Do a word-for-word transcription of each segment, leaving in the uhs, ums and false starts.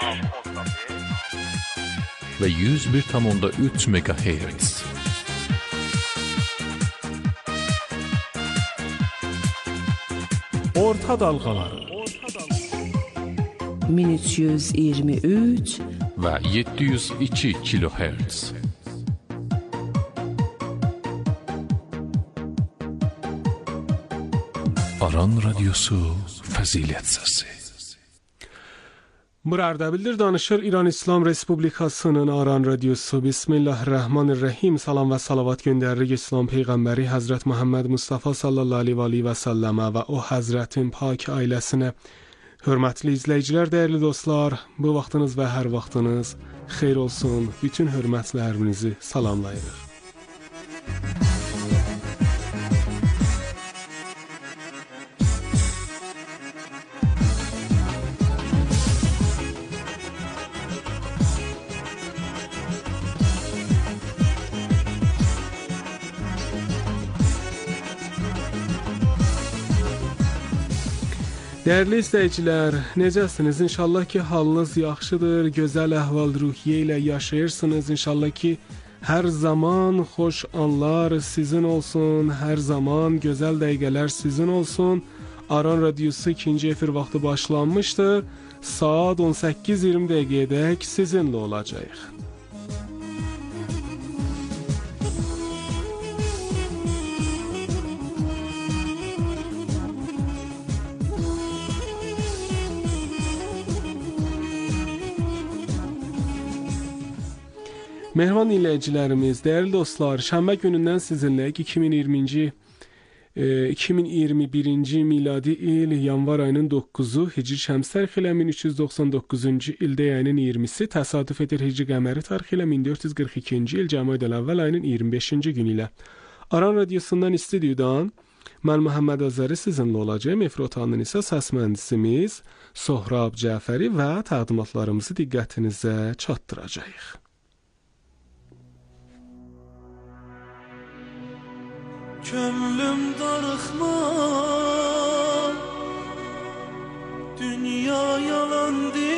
ve yüz bir tam onda üç megahertz. Orta dalgaları min üç yüz iyirmi üç ve yedi yüz iki kilohertz. Aran Radyosu Fəzilət Səsi. Murardabildir danışır İran İslam Respublikasının Aran Radyosu. Bismillahirrahmanirrahim. Salam və salavat göndəririk İslam Peyğəmbəri Həzrət Muhammed Mustafa sallallahu aleyhi və səlləmə və o Həzrətin pak ailəsinə. Hörmətli izləyicilər, dəyərli dostlar, bu vaxtınız və hər vaxtınız xeyir olsun. Bütün hörmətlərinizi salamlayırıq. Dəyərli izləyicilər, necəsiniz? İnşallah ki, halınız yaxşıdır, gözəl əhval-ruhiyyə ilə yaşayırsınız. İnşallah ki, hər zaman xoş anlar sizin olsun, hər zaman gözəl dəqiqələr sizin olsun. Aran Radyosu ikinci efir vaxtı başlanmışdır. Saat on səkkiz iyirmi dəqiqədək sizinlə olacaq. Mehman izləyicilərimiz, dəyərli dostlar, şənbə günündən sizinləyik. iki min iyirminci iki min iyirmi birinci miladi il yanvar ayının doqquzu, Hicri Şəms tarixi ilə min üç yüz doxsan doqquzuncu ildə ayının iyirmisi, təsadüf edir Hicri Qəməri tarixi ilə min dörd yüz qırx ikinci il Cəmaədül Əvvəl ayının iyirmi beşinci günü ilə. Aran Radyosundan istudiodan mən Məhəmməd Azəri sizinlə olacağım. Efir otağının isə səs mühəndisimiz Sohrab Cəfəri və təqdimatlarımızı diqqətinizə çatdıracağıq. Könlüm darıxma, dünya yalandı,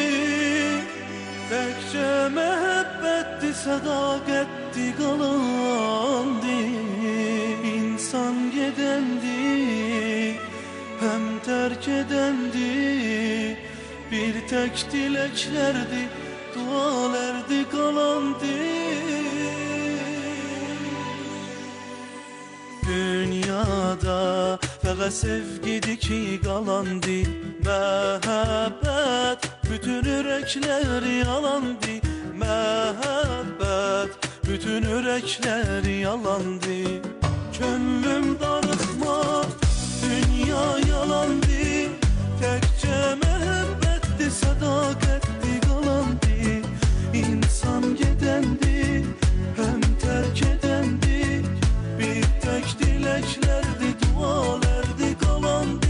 təkcə məhəbbətdi, sədaqətdi qalandı. İnsan gedəndi, həm tərk edəndi, bir tək diləklərdi, dualərdi qalandı. Dünyada fəqət sevgidi ki qalandı, məhəbbət bütün ürəkləri yalandı, məhəbbət bütün ürəkləri yalandı. Könlüm darıxma, dünya yalandı, təkcə məhəbbətdi, sədaqətdi qalandı. İnsan gedəndi, həm tərk edəndi, bir tək diləklərdi, dualərdi qalandı.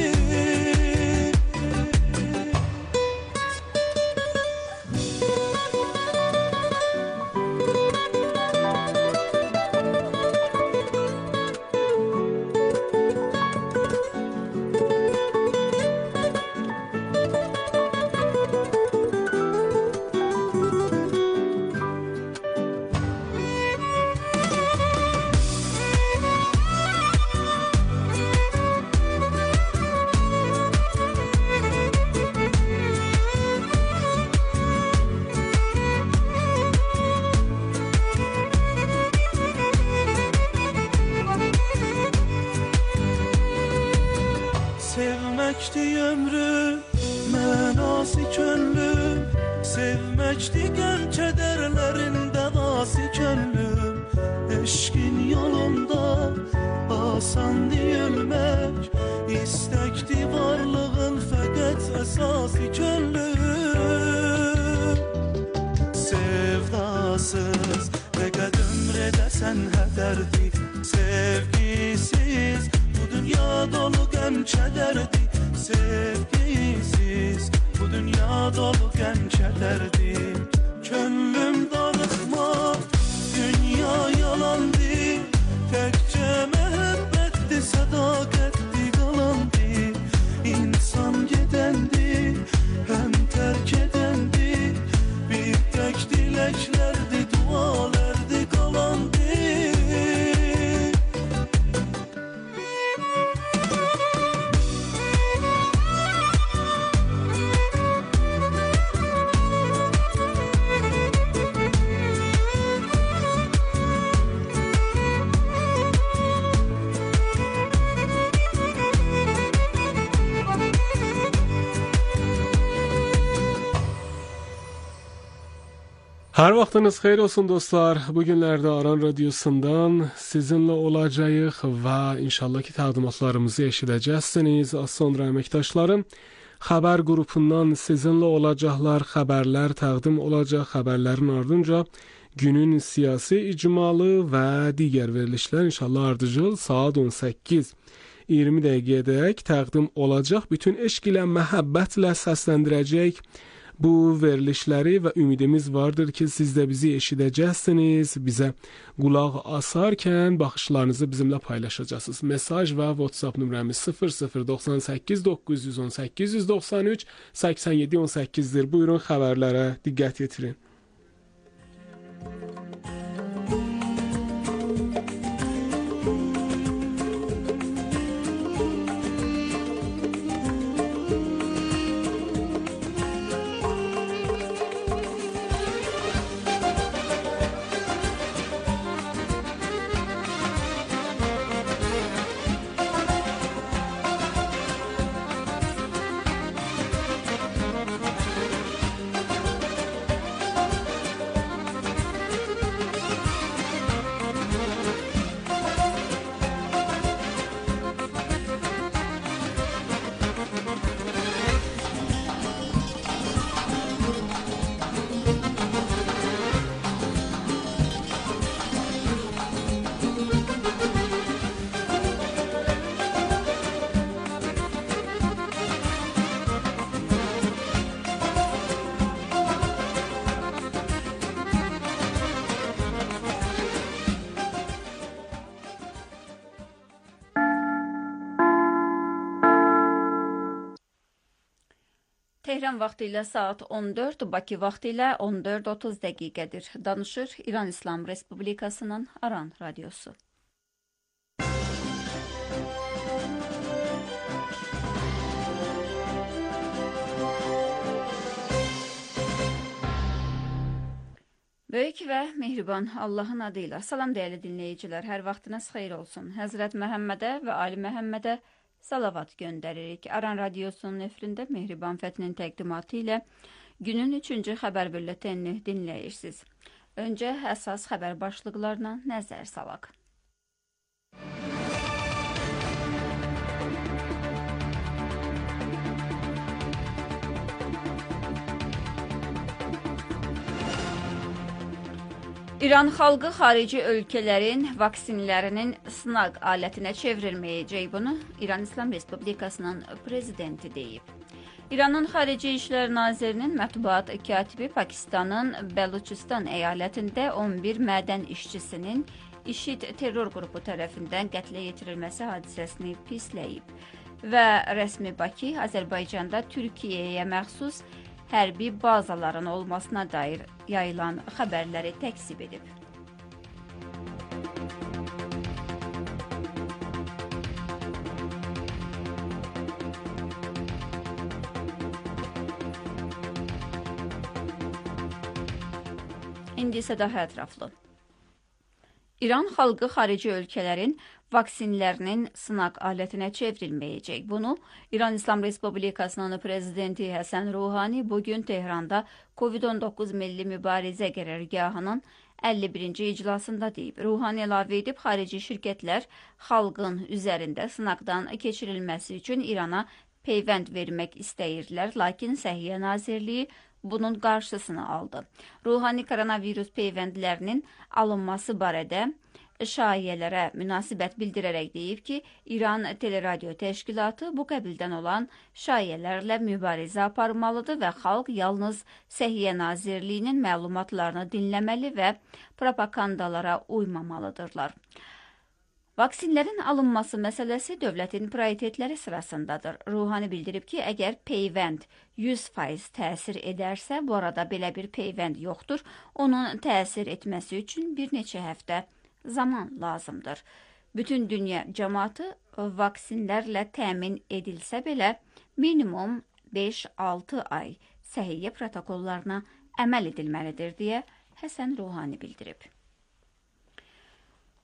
Sevməkdi ömrüm, mənası könlüm, sevməkdi qəm kədərlərin dəvası könlüm. Eşqin yolunda asandı ölmək, istəkdi varlığın fəqət əsası könlüm. Sevdasız fəqət ömr edəsən hədərdi, sevgisiz bu dünya dolu qəm kədərdi, sevgisiz bu dünya dolu qəm kədərdi. Könlüm darıxma, dünya yalandı, təkcə məhəbbətdi, sədaqətdi qalandı. İnsan gedəndi, həm tərk edəndi, Hər vaxtınız xeyir olsun dostlar. Bu günlərdə Aran Radyosu'ndan sizinle olacağıq və inşallah ki təqdimatlarımızı eşidəcəksiniz. Az sonra əməkdaşlarım xəbər qrupundan sizinle olacaqlar, xəbərlər təqdim olacaq. Xəbərlərin ardınca günün siyasi icmalı və digər verilişlər inşallah ardıcıl saat on səkkiz iyirmi dəqiqədək təqdim olacaq. Bütün eşq ilə, məhəbbətlə səsləndirəcək bu verilişləri və ümidimiz vardır ki, siz də bizi eşidəcəksiniz, bizə qulaq asarkən baxışlarınızı bizimlə paylaşacaqsınız. Mesaj və WhatsApp nömrəmiz sıfır sıfır doxsan səkkiz doqquz yüz on səkkiz yüz doxsan üç səksən yeddi on səkkizdir. Buyurun xəbərlərə diqqət yetirin. Tehran vaxtı ilə saat on dörd, Bakı vaxtı ilə on dörd otuz dəqiqədir. Danışır İran İslam Respublikasının Aran Radyosu. Böyük və mehriban Allahın adıyla salam dəyərli dinləyicilər, hər vaxtınız xeyir olsun. Həzrət Məhəmmədə və Ali Məhəmmədə salavat göndəririk. Aran Radyosu'nun nefrində Mehriban Fətinin təqdimatı ilə günün üçüncü xəbər bülletenini dinləyirsiniz. Öncə əsas xəbər başlıqlarına nəzər salaq. İran xalqı xarici ölkələrin vaksinlərinin sınaq alətinə çevrilməyəcək, bunu İran İslam Respublikasının prezidenti deyib. İranın Xarici İşlər Nazirinin mətbuat katibi Pakistanın Bəluçistan əyalətində on bir mədən işçisinin IŞİD terror qrupu tərəfindən qətlə yetirilməsi hadisəsini pisləyib və rəsmi Bakı Azərbaycanda Türkiyəyə məxsus hərbi bazaların olmasına dair yayılan xəbərləri təkzib edib. İndi isə daha ətraflı. İran xalqı xarici ölkələrin vaksinlərinin sınaq alətinə çevrilməyəcək. Bunu İran İslam Respublikasının prezidenti Həsən Ruhani bugün Tehranda Covid on doqquz Milli Mübarizə qərargahının əlli birinci iclasında deyib. Ruhani əlavə edib, xarici şirkətlər xalqın üzərində sınaqdan keçirilməsi üçün İrana peyvənd vermək istəyirlər, lakin Səhiyyə Nazirliyi bunun qarşısını aldı. Ruhani koronavirus peyvəndlərinin alınması barədə şayiələrə münasibət bildirərək deyib ki, İran Teleradio Təşkilatı bu qəbildən olan şayiələrlə mübarizə aparmalıdır və xalq yalnız Səhiyyə Nazirliyinin məlumatlarını dinləməli və propagandalara uymamalıdırlar. Vaksinlərin alınması məsələsi dövlətin prioritetləri sırasındadır. Ruhani bildirib ki, əgər peyvənd yüz faiz təsir edərsə, bu arada belə bir peyvənd yoxdur, onun təsir etməsi üçün bir neçə həftə zaman lazımdır. Bütün dünya cəmaatı vaksinlərlə təmin edilsə belə, minimum beş altı ay səhiyyə protokollarına əməl edilməlidir, deyə Həsən Ruhani bildirib.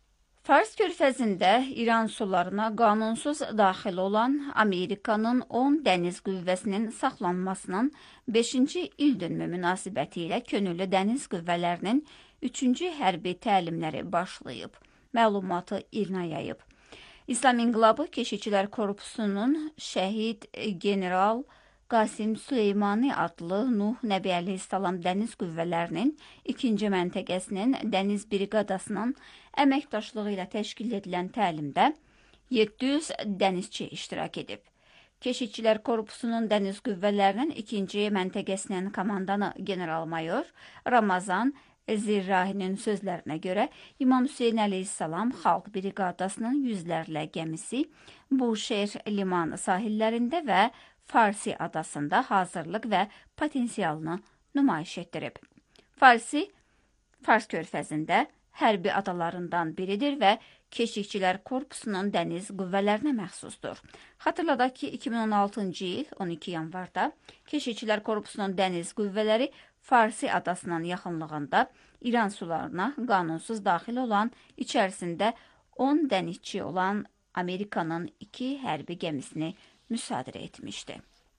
Fars körfəzində İran sularına qanunsuz daxil olan Amerikanın on dəniz qüvvəsinin saxlanmasının beşinci ildönümü münasibəti ilə könüllü dəniz qüvvələrinin üçüncü hərbi təlimləri başlayıb. Məlumatı İRNA yayıb. İslam İnqilabı Keşikçilər Korpusunun şəhid general Qasim Süleymani adlı Nuh Nəbi Əleyhissalam dəniz qüvvələrinin ikinci məntəqəsinin dəniz briqadasının əməkdaşlığı ilə təşkil edilən təlimdə yeddi yüz dənizçi iştirak edib. Keşikçilər Korpusunun dəniz qüvvələrinin ikinci məntəqəsinin komandanı general-mayor Ramazan Zirrahinin sözlərinə görə İmam Hüseyn Əleyhissalam Xalq Briqadasının yüzlərlə gəmisi Buşehir limanı sahillərində və Farsi adasında hazırlıq və potensialını nümayiş etdirib. Farsi, Fars körfəzində hərbi adalarından biridir və Keşikçilər Korpusunun dəniz qüvvələrinə məxsusdur. Xatırladaq ki, iki min on altıncı il on iki yanvarda Keşikçilər Korpusunun dəniz qüvvələri Farsi adasının yaxınlığında İran sularına qanunsuz daxil olan, içərisində on dənizçi olan Amerikanın iki hərbi gəmisini müsadirə etmişdi.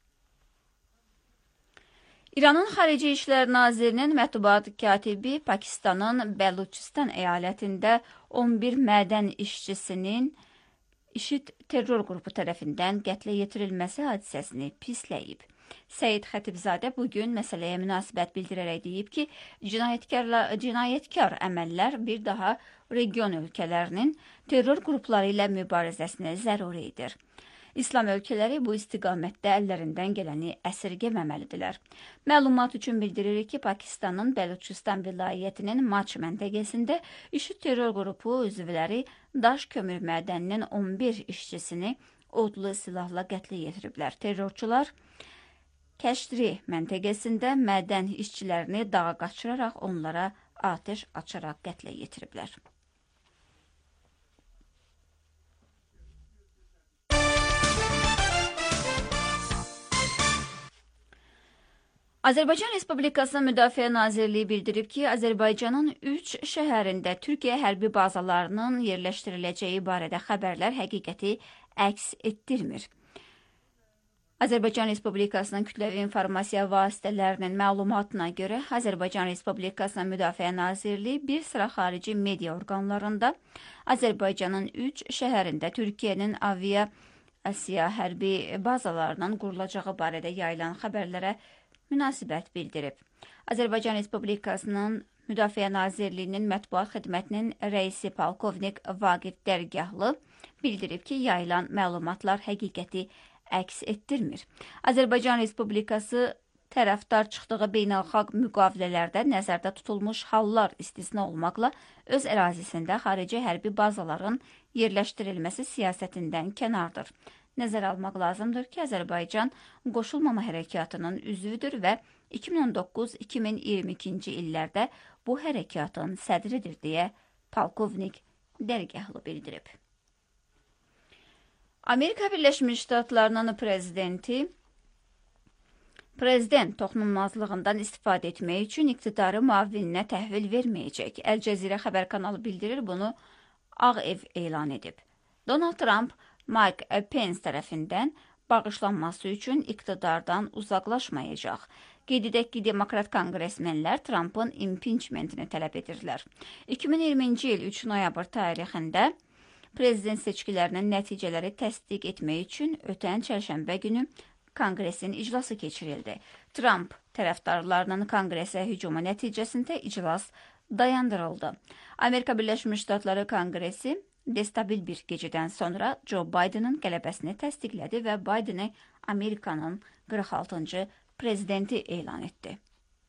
İranın Xarici İşlər Nazirinin mətbuat katibi Pakistanın Bəluçistan əyalətində on bir mədən işçisinin IŞİD terror qrupu tərəfindən qətlə yetirilməsi hadisəsini pisləyib. Səid Xətibzadə bugün məsələyə münasibət bildirərək deyib ki, cinayətkar əməllər bir daha region ölkələrinin terror qrupları ilə mübarizəsinə zəruridir. İslam ölkələri bu istiqamətdə əllərindən gələni əsirgəməməlidirlər. Məlumat üçün bildiririk ki, Pakistanın Bəluçistan vilayətinin Maç məntəqəsində IŞİD terror qrupu üzvləri daş kömür mədəninin on bir işçisini odlu silahla qətlə yetiriblər. Terrorçular Kəşri məntəqəsində mədən işçilərini dağa qaçıraraq onlara atəş açaraq qətlə yetiriblər. Azərbaycan Respublikasının Müdafiə Nazirliyi bildirib ki, Azərbaycanın üç şəhərində Türkiyə hərbi bazalarının yerləşdiriləcəyi barədə xəbərlər həqiqəti əks etdirmir. Azərbaycan Respublikasının kütləvi informasiya vasitələrinin məlumatına görə Azərbaycan Respublikasının Müdafiə Nazirliyi bir sıra xarici media orqanlarında Azərbaycanın üç şəhərində Türkiyənin aviasiya hərbi bazalarının qurulacağı barədə yayılan xəbərlərə münasibət bildirib. Azərbaycan Respublikasının Müdafiə Nazirliyinin mətbuat xidmətinin rəisi polkovnik Vaqif Dərgahlı bildirib ki, yayılan məlumatlar həqiqəti əks etdirmir. Azərbaycan Respublikası tərəfdar çıxdığı beynəlxalq müqavilələrdə nəzərdə tutulmuş hallar istisna olmaqla öz ərazisində xarici hərbi bazaların yerləşdirilməsi siyasətindən kənardır. Nəzərə almaq lazımdır ki, Azərbaycan qoşulmama hərəkatının üzvüdür və iki min on doqquz iki min iyirmi ikinci illərdə bu hərəkatın sədridir deyə polkovnik Dərgahlı bildirib. Amerika Birləşmiş Ştatlarının prezidenti prezident toxunulmazlığından istifadə etmək üçün iqtidarı müavininə təhvil verməyəcək. Əl Cəzirə xəbər kanalı bildirir, bunu Ağ Ev elan edib. Donald Trump Mike Pence tərəfindən bağışlanması üçün iqtidardan uzaqlaşmayacaq. Qeyd edək ki, Demokrat konqresmenlər Trumpın impeachmentini tələb edirlər. iki min iyirminci il üç noyabr tarixində prezident seçkilərinin nəticələri təsdiq etmək üçün ötən çərşənbə günü konqresin iclası keçirildi. Trump tərəfdarlarının konqresə hücumu nəticəsində iclas dayandırıldı. Amerika Birləşmiş Ştatları konqresi destabil bir gecədən sonra Joe Biden'ın qələbəsini təsdiqlədi və Biden'i Amerikanın qırx altıncı prezidenti elan etdi.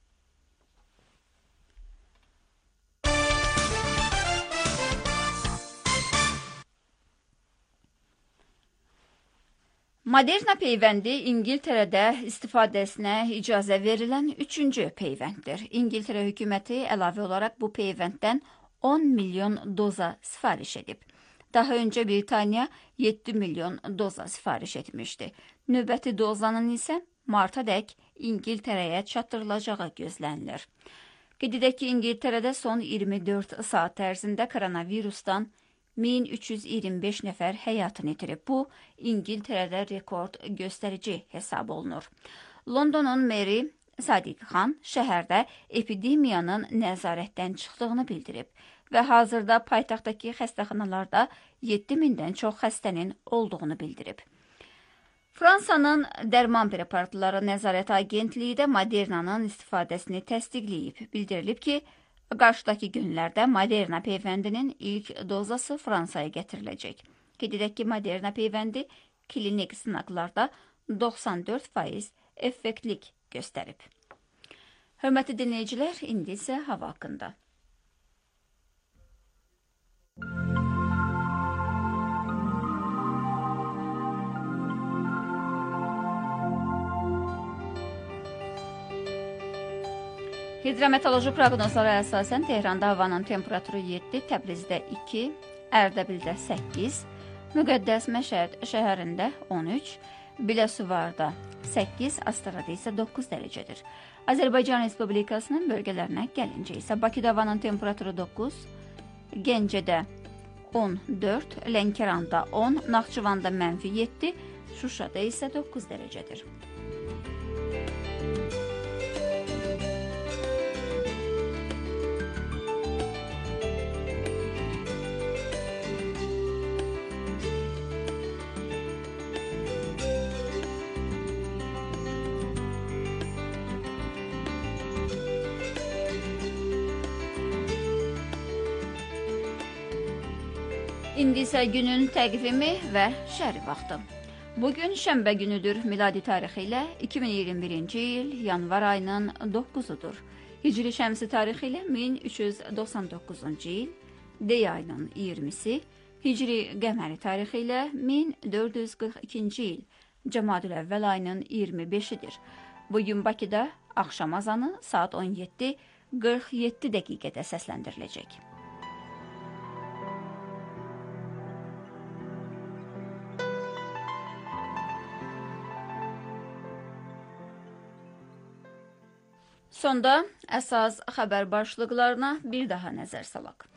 Moderna peyvəndi İngiltərədə istifadəsinə icazə verilən üçüncü peyvənddir. İngiltərə hökuməti əlavə olaraq bu peyvənddən on milyon doza sifariş edib. Daha öncə Britaniya yeddi milyon doza sifariş etmişdi. Növbəti dozanın isə martadək İngiltərəyə çatdırılacağı gözlənilir. Qeyd edək ki, İngiltərədə son iyirmi dörd saat ərzində koronavirusdan min üç yüz iyirmi beş nəfər həyatını itirib. Bu, İngiltərədə rekord göstərici hesab olunur. Londonun meri Sadiq Xan şəhərdə epidemiyanın nəzarətdən çıxdığını bildirib və hazırda paytaxtdakı xəstəxanalarda yeddi mindən çox xəstənin olduğunu bildirib. Fransanın dərman preparatları nəzarət agentliyi də Modernanın istifadəsini təsdiqləyib. Bildirilib ki, qarşıdakı günlərdə Moderna peyvəndinin ilk dozası Fransaya gətiriləcək. Qeyd edək ki, Moderna peyvəndi klinik sınaqlarda doxsan dörd faiz effektlik göstərib. Hörmətli dinləyicilər, indi isə hava haqqında. Hidrometeoroloji proqnozlara əsasən Tehranda havanın temperaturu yeddi, Təbrizdə iki, Ərdəbildə səkkiz, Müqəddəs Məşəd şəhərində on üç, Biləsuvarda səkkiz, Astarada isə doqquz dərəcədir. Azərbaycan Respublikasının bölgələrinə gəlincə isə Bakıda havanın temperaturu doqquz, Gəncədə on dörd, Lənkəranda on, Naxçıvanda mənfi yeddi, Şuşada isə doqquz dərəcədir. İndi isə günün təqvimi və şəri vaxtı. Bugün şənbə günüdür, miladi tarixi ilə iki min iyirmi birinci il yanvar ayının doqquzudur. Hicri şəmsi tarixi ilə min üç yüz doxsan doqquzuncu il, Dey ayının iyirmisi, Hicri qəməri tarixi ilə min dörd yüz qırx ikinci il, Cəmadül əvvəl ayının iyirmi beşidir. Bugün Bakıda axşam azanı saat on yeddi qırx yeddi dəqiqədə səsləndiriləcək. Sonda əsas xəbər başlıqlarına bir daha nəzər salaq.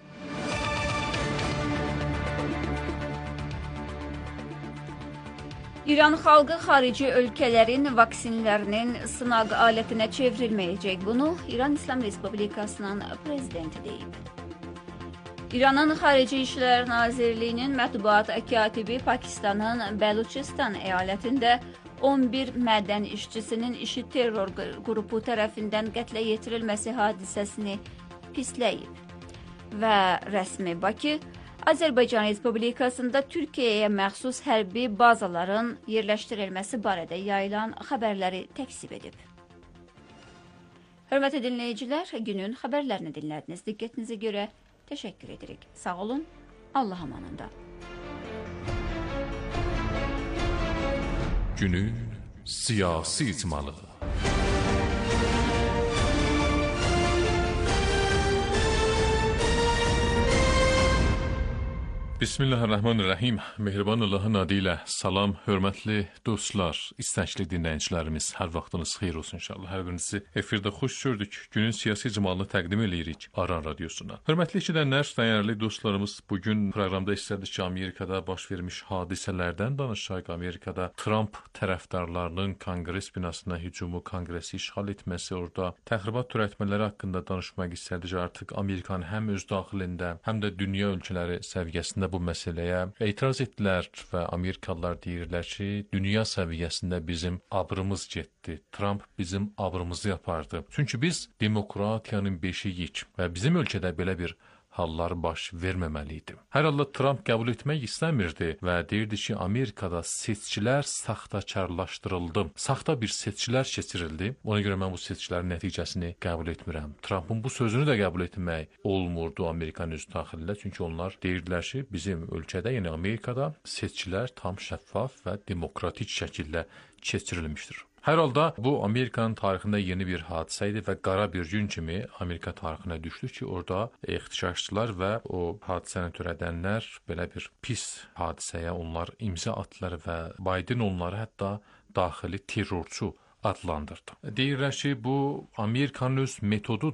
İran xalqı xarici ölkələrin vaksinlərinin sınaq alətinə çevrilməyəcək. Bunu İran İslam Respublikasının prezidenti deyib. İranın Xarici İşlər Nazirliyinin mətbuat katibi Pakistanın Bəluçistan əyalətində on bir mədən işçisinin işi terror qrupu tərəfindən qətlə yetirilməsi hadisəsini pisləyib. Və rəsmi Bakı, Azərbaycan Respublikasında Türkiyəyə məxsus hərbi bazaların yerləşdirilməsi barədə yayılan xəbərləri təkzib edib. Hörmətli dinləyicilər, günün xəbərlərini dinlədiniz. Diqqətinizə görə təşəkkür edirik. Sağ olun, Allah amanında. Günün siyasi icmalı. Bismillahirrahmanirrahim. Mehriban Allahın adı ilə salam, hörmətli dostlar, istəkli dinləyicilərimiz, hər vaxtınız xeyir olsun inşallah. Hər birinizi efirdə xoş gördük. Günün siyasi icmalını təqdim edirik Aran Radiosuna. Hörmətli eşidənlər, dəyərli dostlarımız, bugün proqramda istədik ki, Amerikada baş vermiş hadisələrdən danışaq. Amerikada Trump tərəfdarlarının Konqres binasına hücumu, Konqresi işğal etməsi, orada təxribat törətmələri haqqında danışmaq istədik. Artıq Amerikanın həm öz daxilində, həm də dünya ölkələri səviyyəsində bu məsələyə etiraz etdilər və Amerikalılar deyirlər ki, dünya səviyyəsində bizim abrımız getdi. Trump bizim abrımızı yapardı. Çünki biz demokratiyanın beşiyik və bizim ölkədə belə bir hallar baş verməməli idi. Hər halda Trump qəbul etmək istəmirdi və deyirdi ki, Amerikada seçkilər saxtakarlaşdırıldı. Saxta bir seçkilər keçirildi. Ona görə mən bu seçkilərin nəticəsini qəbul etmirəm. Trumpın bu sözünü də qəbul etmək olmurdu Amerikanın öz daxilində. Çünki onlar deyirdilər ki, bizim ölkədə, yəni Amerikada seçkilər tam şəffaf və demokratik şəkildə keçirilmişdir. Hər halda bu Amerikanın tarixində yeni bir hadisə idi və qara bir gün kimi Amerika tarixinə düşdü ki, orada ixtişaşçılar və o hadisəni törədənlər belə bir pis hadisəyə onlar imza atdılar və Biden onları hətta daxili terrorçu adlandırdı. Deyirlər ki, bu Amerikanın öz metodudur.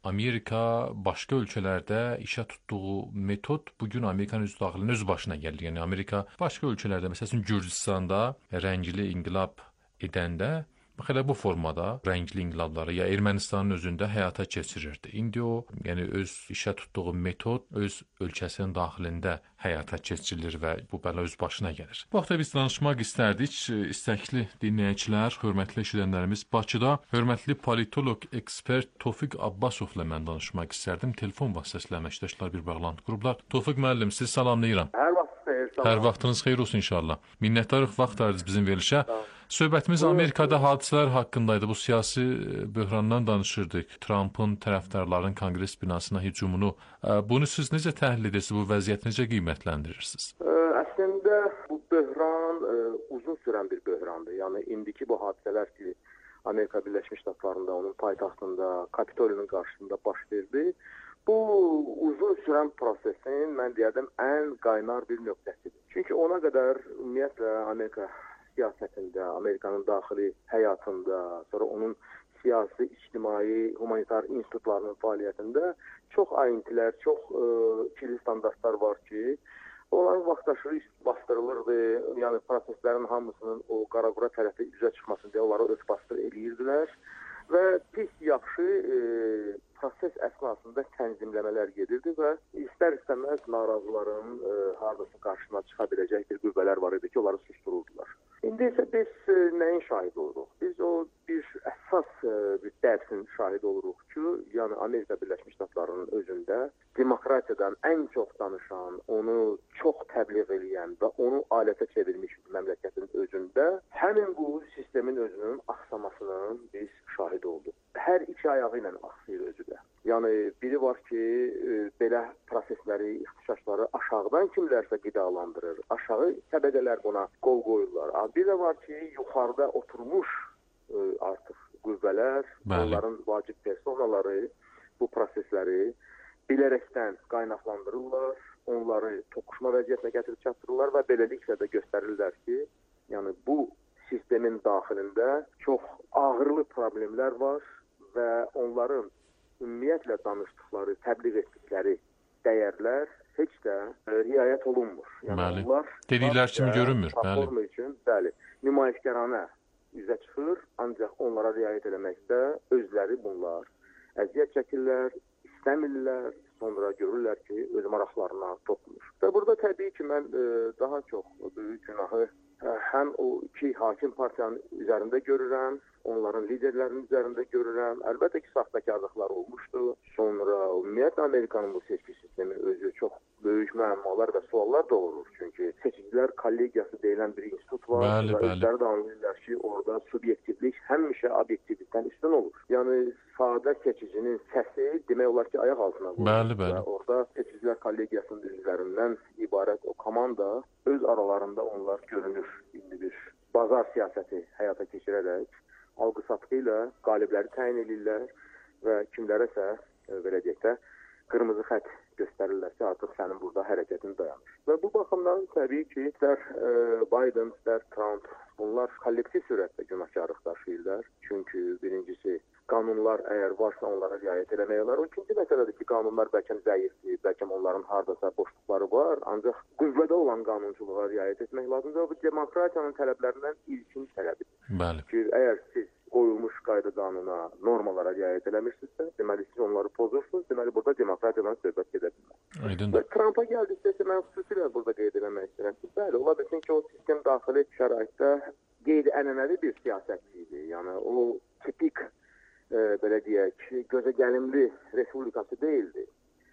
Amerika başqa ölkələrdə işə tutduğu metod bugün Amerikanın öz daxilində öz başına gəlir. Yəni Amerika başqa ölkələrdə, məsələn Gürcüstanda rəngli inqilab edəndə bax elə bu formada rəngli inqilabları ya Ermənistanın özündə həyata keçirirdi. İndi o, yəni öz işə tutduğu metod öz ölkəsinin daxilində həyata keçirilir və bu bəla öz başına gəlir. Bu vaxtda biz danışmaq istərdik. İstəkli dinləyicilər, hörmətli eşidənlərimiz, Bakıda hörmətli politoloq, ekspert Tofiq Abbasovla mən danışmaq istərdim. Telefon vasitəsilə əməkdaşlar bir bağlantı qurublar. Tofiq müəllim, sizi salamlayıram. Hər vaxt xeyir, salam. Hər vaxtınız xeyir olsun inşallah. Minnətdarıq vaxt ayırdınız bizim verilişə. Söhbətimiz Amerikada hadisələr haqqındaydı. Bu siyasi böhrandan danışırdıq. Trumpın tərəfdarların Konqres binasına hücumunu. Bunu siz necə təhlil edirsiniz? Bu vəziyyəti necə qiymətləndirirsiniz? Əslində bu böhran ə, uzun sürən bir böhrandır. Yəni indiki bu hadisələr ki, Amerika Birləşmiş Ştatlarında, onun paytaxtında, Kapitolinin qarşısında baş verdi. Bu uzun sürən prosesin mən deyərdim ən qaynar bir nöqtəsidir. Çünki ona qədər ümumiyyətlə Amerika siyasətində, Amerikanın daxili həyatında, sonra onun siyasi, ictimai, humanitar institutlarının fəaliyyətində çox ayintilər, çox ə, ikili standartlar var ki, onların vaxtaşırı bastırılırdı. Yəni proseslərin hamısının o qara-qura tərəfi üzə çıxmasın deyə onları öz bastır eləyirdilər və pis yaxşı e, proses əsnasında tənzimləmələr gedirdi və istər-istəməz narazıların e, hardasa qarşısına çıxa biləcək bir qüvvələr var idi ki, onları sustururdular. İndi isə biz e, nəyin şahid oluruq? Biz o bir əsas e, bir dərsin şahid oluruq ki, yəni Amerika Birləşmiş Ştatlarının özündə demokratiyadan ən çox danışan, onu çox təbliğ edən və onu alətə çevirmiş məmləkətin özündə həmin bu sistemin özünün axsamasının biz şahid olduq. Hər iki ayağı ilə axsayır özü də. Yəni biri var ki, e, belə prosesləri, ixtişaşları aşağıdan kimlərsə qidalandırır. Aşağı təbəqələr buna qol qoyurlar. Bir də var ki, yuxarıda oturmuş e, artıq qüvvələr, Bəli. onların vacib personaları bu prosesləri bilərəkdən qaynaqlandırırlar, onları toqquşma vəziyyətinə gətirib çatdırırlar və beləliklə də göstərirlər ki, yəni bu sistemin daxilində çox ağırlı problemlər var və onların ümumiyyətlə danışdıqları, təbliğ etdikləri dəyərlər heç də riayət olunmur. Yəni bəli. Onlar dediklər kimi görünmür. Bəli. Üçün, bəli, nümayişkaranə üzə çıxır, ancaq onlara riayət eləməkdə özləri bunlar əziyyət çəkirlər, istəmirlər, sonra görürlər ki, öz maraqlarına toxunur. Və burada təbii ki, mən e, daha çox böyük günahı e, həm o iki hakim partiyanın üzərində görürəm, onların liderlərinin üzərində görürəm. Əlbəttə ki, saxtakarlıqlar olmuşdu. Sonra ümumiyyətlə Amerikanın bu seçki sistemi özü çox böyük müəmmalar və suallar doğurur. Çünki seçicilər kollegiyası deyilən bir institut var. Bəli, və bəli. özləri də anlayırlar ki, orada subyektivlik həmişə obyektivlikdən üstün olur. Yəni sadə seçicinin səsi demək olar ki, ayaq altına qoyulur. Bəli, bəli. Və orada seçicilər kollegiyasının üzvlərindən ibarət o komanda öz aralarında onlar görünür. İndi bir bazar siyasəti həyata keçirərək alqı-satqı ilə qalibləri təyin edirlər və kimlərəsə e, belə deyək də qırmızı xətt göstərirlər ki, artıq sənin burada hərəkətin dayanır. Və bu baxımdan təbii ki, istər e, Biden, istər Trump bunlar kollektiv sürətdə günahkarlıq daşıyırlar. Çünki birincisi qanunlar əgər varsa onlara riayət eləmək olar. O ikinci məsələdir ki, qanunlar bəlkə zəifdir, bəlkə onların hardasa boşluqları var, ancaq qüvvədə olan qanunçuluğa riayət etmək lazımdır. Bu demokratiyanın tələblərindən ilkin tələbidir. Bəli. Ki, əgər siz qoyulmuş qayda qanuna, normalara riayət eləmirsinizsə, deməli siz onları pozursunuz, deməli burada demokratiyadan söhbət gedə bilməz. Aydındır. Və Trumpa gəldikdə mən xüsusilə burada qeyd eləmək istəyirəm ki, bəli, ola bilsin ki, o sistem daxili şəraitdə qeyri-ənənəvi bir siyasətçi idi. Yəni o tipik e, belə deyək, gözəgəlimli respublikası deyildi.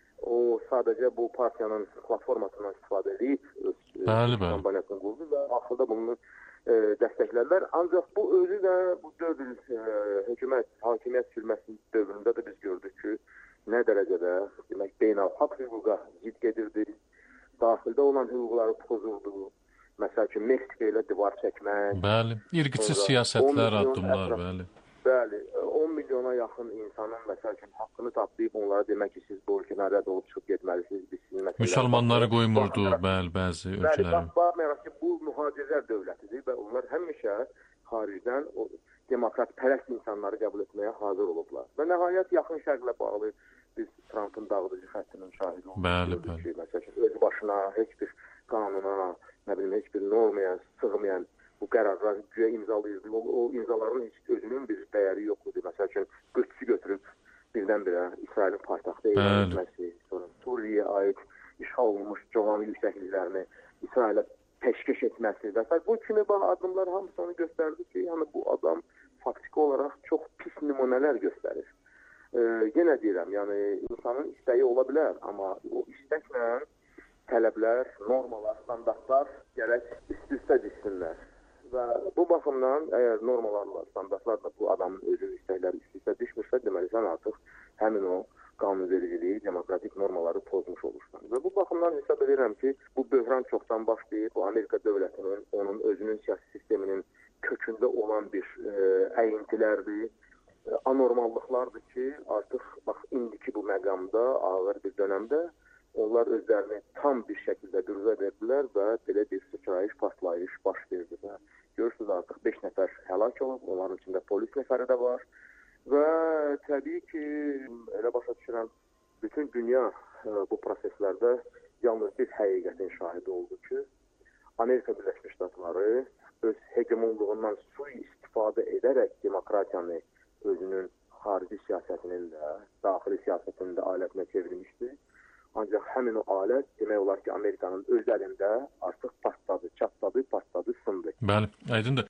O sadəcə bu partiyanın platformasından istifadə edib öz bəli, bəli. kampaniyasını qurdu və axırda bunu e, dəstəklərlər. Ancaq bu özü də bu dörd il e, hökumət, hakimiyyət sürməsinin dövründə də biz gördük ki, nə dərəcədə demək beynəlxalq hüquqa zidd gedirdi, daxildə olan hüquqları pozurdu. Məsəl üçün Meksika ilə divar çəkmək. Bəli, irqiçi siyasətlər, addımlar, ətraf, bəli. Bəli, on milyona yaxın insanın məsəl üçün haqqını taplayıb onlara demək ki, siz bu ölkələrdə olub çıxıb getməlisiniz, biz sizin məsələlər. Müsəlmanları qoymurdu, bəli, bəzi ölkələrin. Bəli, baxmayaraq ki, bu mühacirlər dövlətidir və onlar həmişə xaricdən o demokrat pərəst insanları qəbul etməyə hazır olublar. Və nəhayət yaxın şərqlə bağlı biz Trumpın dağıdıcı xəttinin şahidi olduq. Bəli, bəli. Məsələn, öz başına heç bir qanuna, nə bilim, heç bir normaya sığmayan bu qərarlar güya imzalayırdı. O, o imzaların heç özünün bir dəyəri yox idi. Məsələn, Qüdsü götürüb birdən-birə İsrailin paytaxtı elan etməsi, sonra Suriyaya aid işğal olunmuş Golan yüksəkliklərini İsrailə təşkiş etməsi və s. Bu kimi addımlar hamısı onu göstərdi ki, yəni bu adam faktiki olaraq çox pis nümunələr göstərir. E, yenə deyirəm, yəni insanın istəyi ola bilər, amma o istəklə tələblər, normalar, standartlar gərək üst-üstə düşsünlər. Və bu baxımdan əgər normalarla, standartlarla bu adamın özünün istəkləri üst-üstə düşmürsə, deməli sən artıq həmin o qanunvericiliyi, demokratik normaları pozmuş olursan. Və bu baxımdan hesab edirəm ki, bu böhran çoxdan başlayıb, bu Amerika dövlətinin, onun özünün siyasi sisteminin kökündə olan bir e, əyintilərdir, e, anormallıqlardır ki, artıq bax indiki bu məqamda, ağır bir dönəmdə onlar özlərini tam bir şəkildə büruzə verdilər və belə bir sıçrayış, partlayış baş verdi. Və görürsünüz artıq beş nəfər həlak olub, onların içində polis nəfəri də var. Və təbii ki, elə başa düşürəm, bütün dünya ə, bu proseslərdə yalnız bir həqiqətin şahidi oldu ki, Amerika Birləşmiş Ştatları öz hegemonluğundan sui-istifadə edərək demokratiyanı özünün xarici siyasətinin də, daxili siyasətinin də alətinə çevirmişdi. Ancaq həmin o alət demək olar ki, Amerikanın öz əlində artıq partladı, çatladı, partladı, sındı. Bəli, aydındır.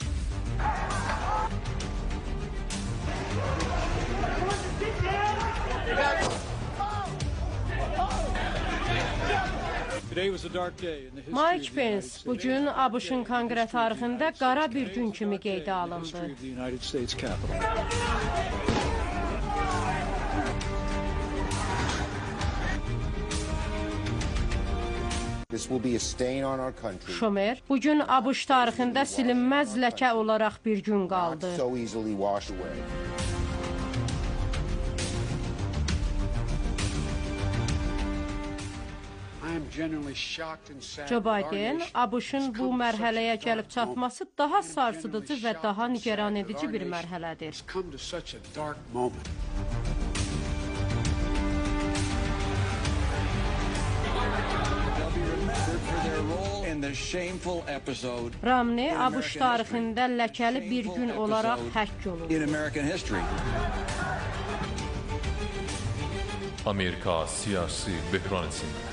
Mike Pence bugün ABŞ-ın konqres tarixində qara bir gün kimi qeydə alındı. Şomer, bugün ABŞ tarixində silinməz ləkə olaraq bir gün qaldı. Joe Biden, ABŞ-ın bu mərhələyə gəlib çatması daha sarsıdıcı və daha nigaran edici bir mərhələdir. Romney ABŞ tarixində ləkəli bir gün olaraq həkk olundu. Amerika siyasi böhran içində.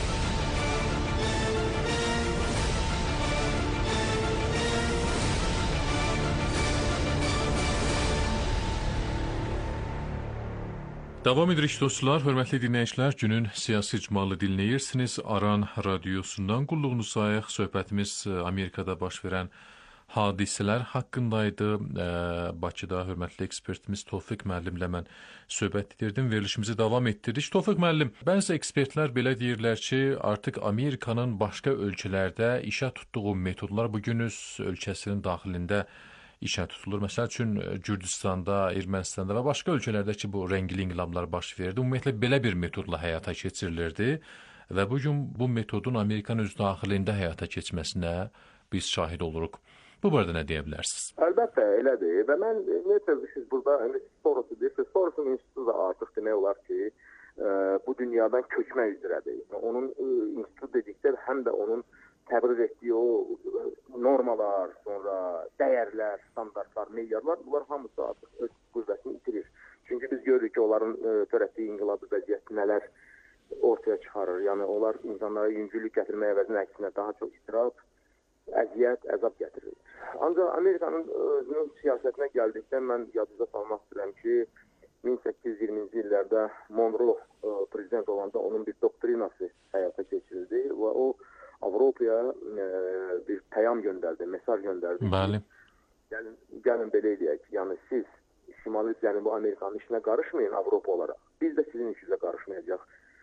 Davam edirik dostlar, hörmətli dinləyicilər, günün siyasi icmalını dinləyirsiniz. Aran radiosundan qulluğunuz sayıq. Söhbətimiz Amerikada baş verən hadisələr haqqındaydı. Bakıda hörmətli ekspertimiz Tofiq müəllimlə mən söhbət edirdim. Verilişimizi davam etdirdik. Tofiq müəllim, bəzi ekspertlər belə deyirlər ki, artıq Amerikanın başqa ölkələrdə işə tutduğu metodlar bugün öz ölkəsinin daxilində işə tutulur. Məsəl üçün Gürcüstanda, Ermənistanda və başqa ölkələrdə ki, bu rəngli inqilablar baş verdi. Ümumiyyətlə belə bir metodla həyata keçirilirdi və bugün bu metodun Amerikanın öz daxilində həyata keçməsinə biz şahid oluruq. Bu barədə nə deyə bilərsiniz? Əlbəttə, elədir. Və mən ümumiyyətlə siz burada Soros'u deyirsiniz. Soros'un institutu da artıq demək olar ki, bu dünyadan köçmək üzrədir. Onun institutu dedikdə həm də onun təbliğ etdiyi o normalar, sonra dəyərlər, standartlar, meyarlar, bunlar hamısı artıq öz qüvvətini itirir. Çünki biz görürük ki, onların törətdiyi inqilabi vəziyyət nələr ortaya çıxarır. Yəni, onlar insanlara yüngüllük gətirməyə əvəzinə əksinə daha çox istirab, əziyyət, əzab gətirir. Ancaq Amerikanın özünün siyasətinə gəldikdə mən yadınıza salmaq istəyirəm ki, min səkkiz yüz iyirminci illərdə Monroe prezident olanda onun bir doktrinası həyata keçirildi və o Avropaya e, bir pəyam göndərdi, mesaj göndərdi. Bəli. Gəlin, gəlin belə eləyək. Yəni siz Şimali Cənubi Amerikanın işinə qarışmayın Avropa olaraq. Biz də sizin işinizə qarışmayacaq.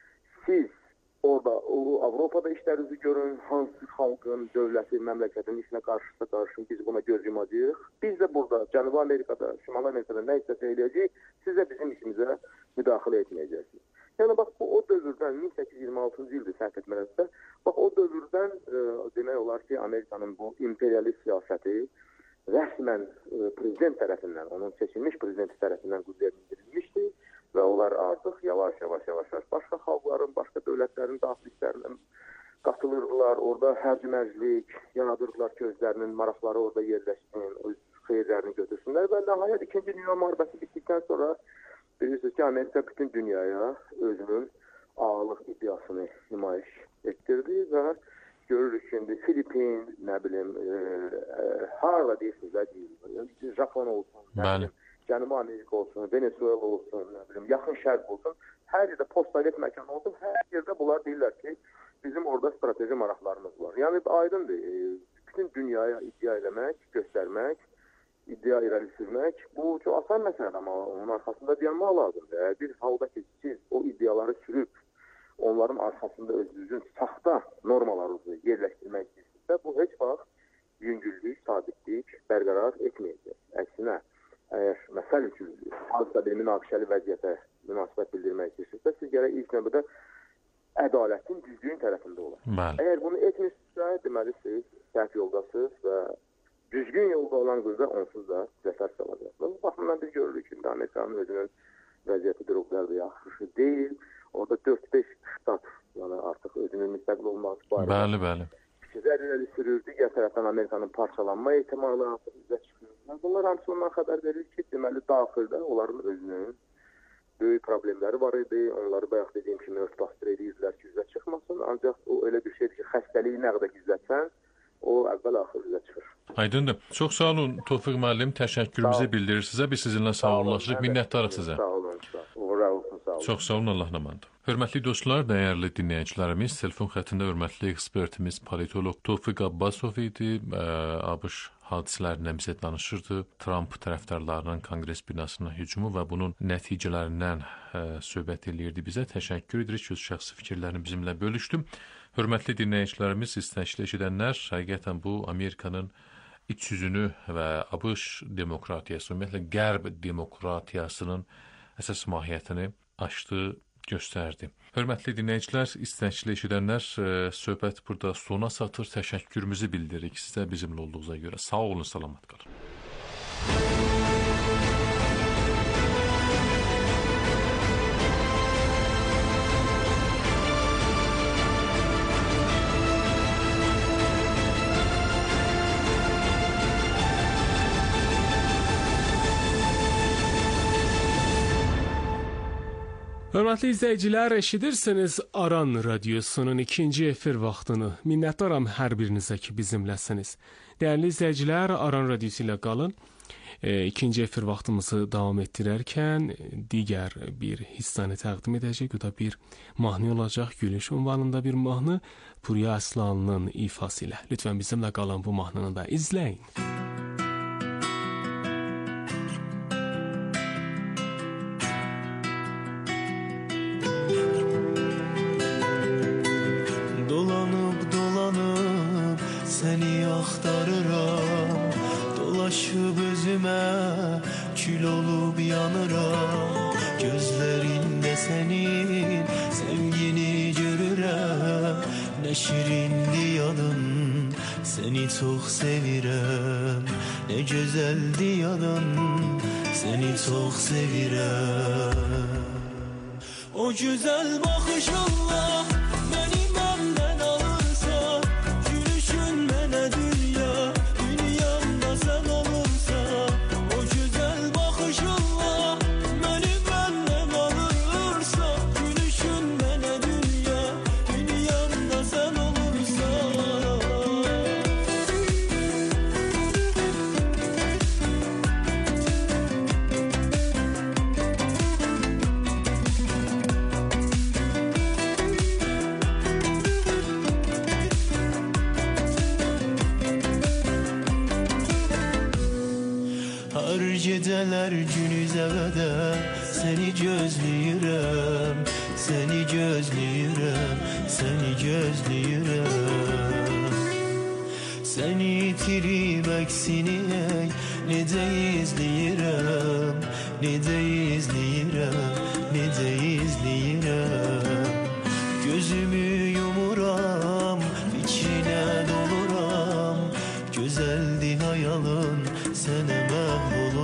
Siz orada o Avropada işlərinizi görün, hansı xalqın, dövləti, məmləkətin işinə qarışırsa qarışın, biz buna göz yumacağıq. Biz də burada Cənubi Amerikada, Şimali Amerikada nə istəsə eləyəcəyik, siz də bizim işimizə müdaxilə etməyəcəksiniz. Yəni bax bu o dövrdən min səkkiz yüz iyirmi altıncı ildir səhv etmirəmsə, bax o dövrdən e, demək olar ki, Amerikanın bu imperialist siyasəti rəsmən e, prezident prezident tərəfindən, onun seçilmiş prezidenti tərəfindən qüvvəyə mindirilmişdi və onlar artıq yavaş yavaş yavaş yavaş başqa xalqların, başqa dövlətlərin daxili işlərinə qatılırdılar. Orada hərc-mərclik yaradırdılar ki, özlərinin maraqları orada yerləşsin, öz xeyirlərini götürsünlər və nəhayət ikinci Dünya müharibəsi bitdikdən sonra bilirsiniz ki, Amerika bütün dünyaya özünün ağırlıq iddiasını nümayiş etdirdi və görürük ki, indi Filipin, nə bilim, e, e, harada deyirsiniz, deyil, Japon olsun, nə bilim, Cənubi Amerika olsun, Venezuela olsun, nə bilim, Yaxın Şərq olsun, hər yerdə post-sovet məkanı olsun, hər yerdə bunlar deyirlər ki, bizim orada strateji maraqlarımız var. Yəni aydındır, e, bütün dünyaya iddia eləmək, göstərmək, iddia irəli sürmək, bu çox asan məsələdir, amma onun arxasında dayanmaq lazımdır. Əgər bir halda ki, siz o iddiaları sürüb, onların arxasında özünüzün saxta normalarınızı yerləşdirmək istəyirsinizsə, bu heç vaxt yüngüllük, sadiqlik bərqərar etməyəcək. Əksinə, əgər məsəl üçün hansısa bir münaqişəli vəziyyətə münasibət bildirmək istəyirsinizsə, siz gərək ilk növbədə ədalətin, düzlüyün tərəfində olaq. Əgər bunu etmirsinizsə, deməli siz səhv yoldasınız və düzgün yolda olan qüvvə onsuz da zəfər çalacaq. Bu baxımdan biz görürük ki, Amerikanın özünün vəziyyəti bir o qədər də yaxşı deyil. Orada dörd beş ştat, yəni artıq özünün müstəqil olması barədə. Bəli, bəli. Fikirlər irəli sürür. Digər tərəfdən Amerikanın parçalanma ehtimalı artıq üzə çıxır. Bunlar hamısı ondan xəbər verir ki, deməli daxildə onların özünün böyük problemləri var idi. Onları bayaq dediyim kimi örtbasdır edirdilər ki, üzə çıxmasın. Ancaq o elə bir şeydir ki, xəstəliyi nə qədər gizlətsən, o əvvəl-axır üzə çıxır. Aydındır. Çox sağ olun Tofiq müəllim, təşəkkürümüzü bildirir sizə. Biz sizinlə sağollaşırıq, minnətdarıq sizə. Sağ olun, sağ olun. Çox sağ olun, Allah namandır. Hörmətli dostlar, dəyərli dinləyicilərimiz, telefon xəttində hörmətli ekspertimiz politoloq Tofiq Abbasov idi. ABŞ hadisələrindən bizə danışırdı. Trump tərəfdarlarının Konqres binasına hücumu və bunun nəticələrindən söhbət eləyirdi bizə. Təşəkkür edirik ki, öz şəxsi fikirlərini bizimlə bölüşdü. Hörmətli dinləyicilərimiz, istəkli eşidənlər, həqiqətən bu Amerikanın iç yüzünü və ABŞ demokratiyası, ümumiyyətlə Qərb demokratiyasının əsas mahiyyətini açdı, göstərdi. Hörmətli dinləyicilər, istəkli eşidənlər, söhbət burada sona çatır. Təşəkkürümüzü bildiririk sizə bizimlə olduğunuza görə. Sağ olun, salamat qalın. Hörmətli izləyicilər, eşidirsiniz Aran Radiosunun ikinci efir vaxtını. Minnətdaram hər birinizə ki, bizimləsiniz. Dəyərli izləyicilər, Aran Radiosu ilə qalın. E, ikinci efir vaxtımızı davam etdirərkən digər bir hissəni təqdim edəcək. O da bir mahnı olacaq. Gülüş ünvanında bir mahnı Puriya Əslanlının ifası ilə. Lütfən bizimlə qalın, bu mahnını da izləyin. Seni axtarıram, dolaşıb özümə kül olub yanıram. Gözlərində sənin sevgini görürəm. Nə şirindir yadın, səni çox sevirəm. Nə gözəldir yadın, səni çox sevirəm. O gözəl baxışınla gecələr günüzə qədər səni gözləyirəm, səni gözləyirəm, səni gözləyirəm. Səni itirib əksini necə izləyirəm, necə izləyirəm, necə izləyirəm. Gözümü yumuram, fikrinə doluram, gözəldir hayalın, sənə məhv oluram.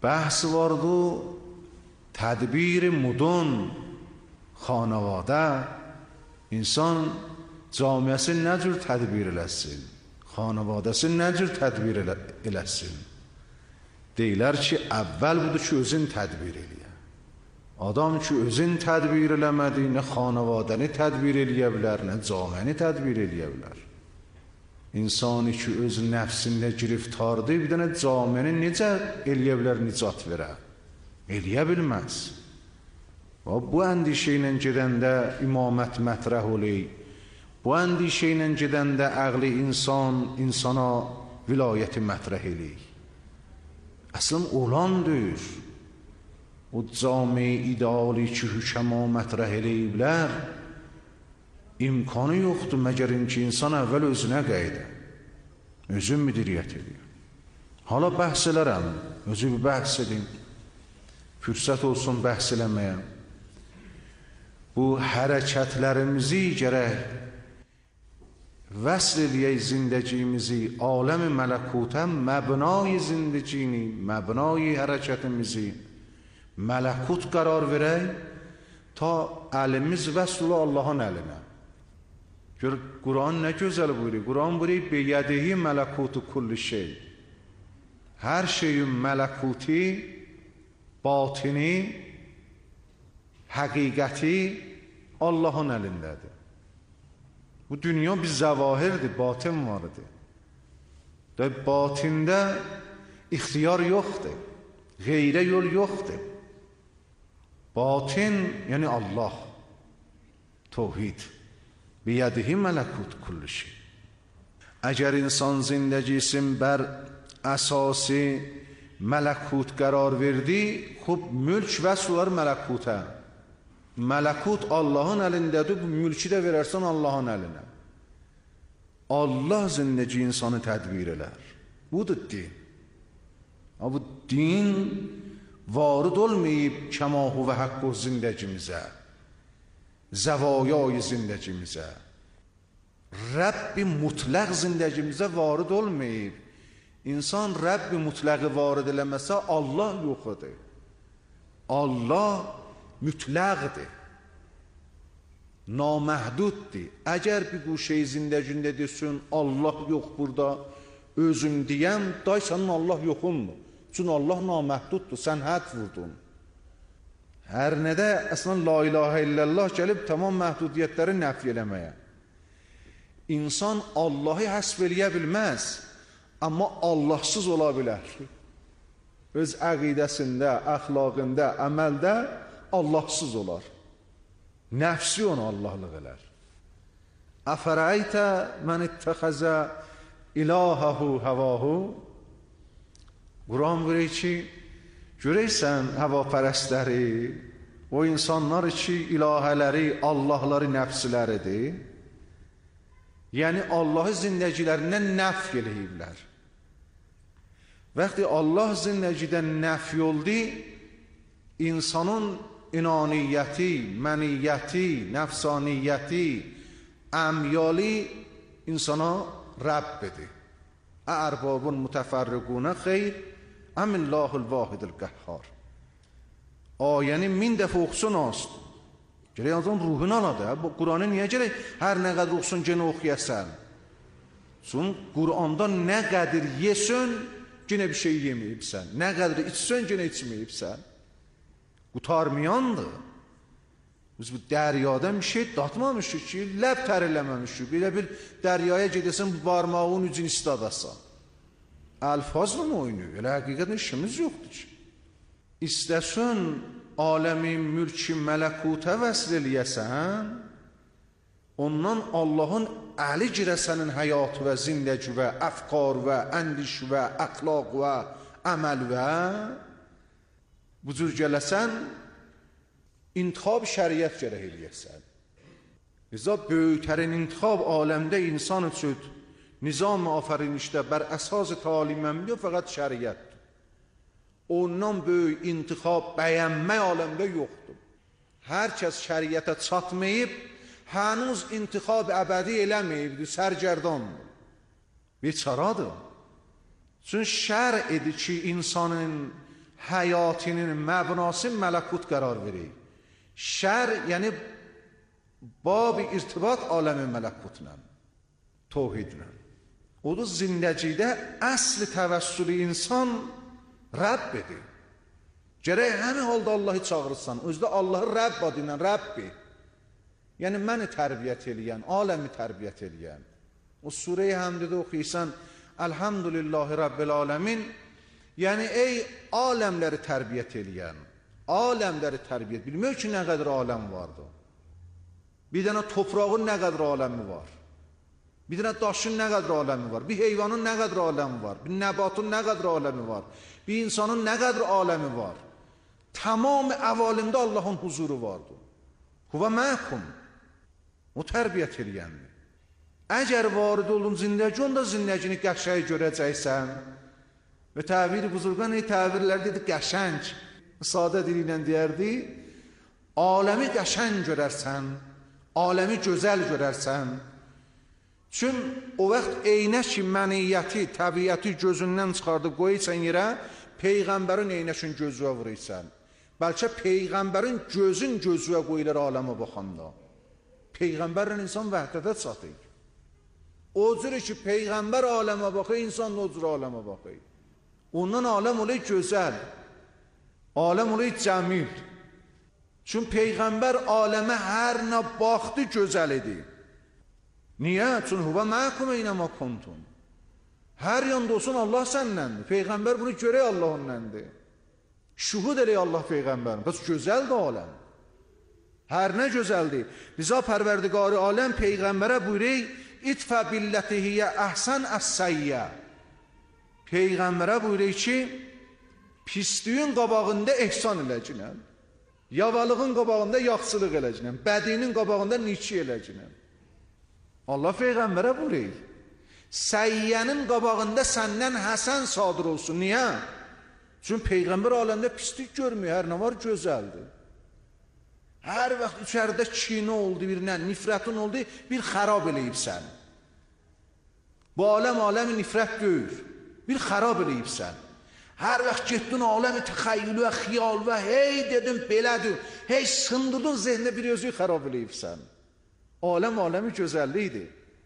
بحث vardı tədbir mudun xanavadə insan camiəsi nə cür tədbir eləsin, xanavadəsi nə cür tədbir eləsin. Deyilər ki, əvvəl budur ki, özün tədbir eləyə. Adam ki, özün tədbir eləmədi, nə xanavadəni tədbir eləyə bilər, nə camiəni tədbir eləyə bilər. İnsanı ki, öz nəfsində giriftardır, bir dənə camiəni necə eləyə bilər, nicat verə? Eləyə bilməz. Bu əndişə ilə gedəndə imamət mətrəh oley, bu əndişə ilə gedəndə əqli insan, insana vilayəti mətrəh eley. Əslən olandır. O cami ideali ki, hükəma mətrəh eləyiblər, imkanı yoxdur məgər ki, insan əvvəl özünə qayıdır, özün müdiriyyət edir. Hala bəhs elərəm, özü bir bəhs edin, fürsət olsun bəhs eləməyə. Bu hərəkətlərimizi gərək vəsl eləyək zindəciyimizi, aləm-i mələkutə, məbnai zindəciyini, məbnai hərəkətimizi mələkut qərar verək, ta əlimiz vəsl Allahın əlinə. Gör, Quran nə gözəl buyuruyor. Quran buyuruyor, biyədihi mələkutu kulli şey. Hər şeyin mələkuti, batini, həqiqəti Allahın əlindədir. Bu dünya bir zəvahirdir, batin vardır. Və batində ixtiyar yoxdur, qeyrə yol yoxdur. Batin, yəni Allah, tevhid. Biyədihi mələkut kulli şey. Əgər insan zindəgisin bər əsası mələkut qərar verdi, xub mülk vəslər mələkutə. Mələkut Allahın əlindədir, bu mülkü də verərsən Allahın əlinə. Allah zindəgi insanı tədbir elər. Budur din. Bu din varid olmayıb kəmahu və haqqı zindəgimizə, zəvayay zindəgimizə, Rəbbi mutlaq zindəgimizə varid olmayıb. İnsan Rəbbi mutlağı varid eləməsə, Allah yoxudur. Allah mütləqdir, naməhduddir. Əgər bir quşey zindəgində desin, Allah yox burada, özüm deyəm, day sənin Allah yoxunmu? Çünki Allah naməhduddur, sən hədd vurdun. Hər nədə əslən la ilahə illallah gəlib tamam məhdudiyyətləri nəfi eləməyə. İnsan Allahı həsb eləyə bilməz, amma Allahsız ola bilər. Öz əqidəsində, əxlaqında, əməldə Allahsız olar. Nəfsi onu Allahlıq elər. Əfərəytə mən ittəxəzə ilahəhu həvahu. Quran buyuruyor ki, görəysən həvapərəstləri, o insanlar ki, ilahələri, Allahları nəfsləridir. Yəni Allahı zindəgilərindən nəf eləyiblər. Vaxtı Allah zindəgidən nəf oldu, insanın inaniyyəti, məniyyəti, nəfsaniyyəti, əmyali insana Rəbbidir. Ərbabun mütəfərriqunə xeyr, əmillahul vahidil qəhhar. Ayəni min dəfə oxusunast. Gələk azan ruhunu aladı. Bu Quranı niyə gələk hər nə qədər oxusun genə oxuyasən? Çünki Quranda nə qədər yesən, genə bir şey yeməyibsən. Nə qədər içsən, genə içməyibsən. Qutarmayandır. Biz bu dəryadan bir şey datmamışıq ki, ləb tərləməmişik. Belə bir dəryaya gedəsən, bu barmağın ucunu istadasan. Əlfazla mı oynuyur? Elə həqiqətən işimiz yoxdur ki. İstəsən, aləmin, mülki, mələkutə vəsl eləyəsən, ondan Allahın əli girəsənin həyat və zindəgi və əfqar və əndiş və əxlaq və əməl və bu cür gələsən, intixab şəriət gərək eləyəsən. Bizə böyüklərin intixab aləmdə insan üçün nizam-ı afərinişdə bər əsas talimən yox, fəqət şəriətdir. Ondan böyük intixab bəyənmək aləmdə yoxdur. Hər kəs şəriətə çatmayıb, hənuz intixab əbədi eləməyibdir, sərgərdandır. Beçaradır. Çünki şər edir ki, insanın həyatinin məbnası mələkut qərar verir. Şər, yəni bab-ı irtibat aləmi mələkutla, tohidlə. Odur zindəcidə əsli təvəssülü insan Rəbb edir. Gərək həmin halda Allahı çağırırsan, özdə Allahı Rəbb adıyla, Rəbbi. Yəni məni tərbiyyət eləyən, aləmi tərbiyyət eləyən. O surə-i həmdədə oxuysan, Elhamdülillahi Rabbil aləmin, yəni ey aləmləri tərbiyyət eləyən, aləmləri tərbiyyət, bilmək ki, nə qədər aləm vardır. Bir dənə toprağın nə qədər aləmi var, bir dənə daşın nə qədər aləmi var, bir heyvanın nə qədər aləmi var, bir nəbatın nə qədər aləmi var, bir insanın nə qədər aləmi var. Tamam əvalimdə Allahın huzuru vardır. Huvə məkum, o tərbiyyət eləyəndir. Əgər varid olun zindəci, onda zindəcini qəşəng görəcəksən. Və təbir-i buzurgan, ey təbirlər dedi, qəşəng, sadə dili ilə deyərdi, aləmi qəşəng görərsən, aləmi gözəl görərsən. Çün o vaxt eynəş-i məniyyəti, təbiyyəti gözündən çıxardıb qoyursan yerə, Peyğəmbərin eynəşin gözüyə vurursan. Bəlkə Peyğəmbərin gözün gözüyə qoyular aləmə baxanda. Peyğəmbərlə insan vəhdətə çatır. O cür ki, Peyğəmbər aləmə baxır, insan o cür aləmə baxır. Ondan aləm olayı gözəl, aləm olayı cəmil. Çün Peyğəmbər aləmə hər nə baxdı gözəl edir. Niyə? Çün huvə məkum eynəmə kontun. Hər yanda olsun Allah sənnəndir. Peyğəmbər bunu görək Allah onunlandır. Şuhud elək Allah Peyğəmbərin. Bəs gözəldir aləm. Hər nə gözəldir. Liza pərverdigarı aləm Peyğəmbərə buyuruq, İtfə billətihiyyə əhsən əs-səyyə. Peyğəmbərə buyuruq ki, pisliyin qabağında ehsan eləcəksən, yavalığın qabağında yaxşılıq eləcəksən, bədinin qabağında niçi eləcəksən. Allah Peyğəmbərə buyuruq, səyyənin qabağında səndən həsən sadır olsun. Niyə? Çünki Peyğəmbər aləmdə pislik görmüyor, hər nə var gözəldir. Hər vaxt içəridə kinə oldu, bir nə, nifrətin oldu, bir xarab eləyibsən. Bu aləm aləmi nifrət deyir, bir xarab eləyibsən. Hər vaxt getdin aləmi təxəyyülü və xiyal və hey dedin belədir, hey sındırdın zehnə bir özü xarab eləyibsən. Aləm aləmi gözəlliyidir.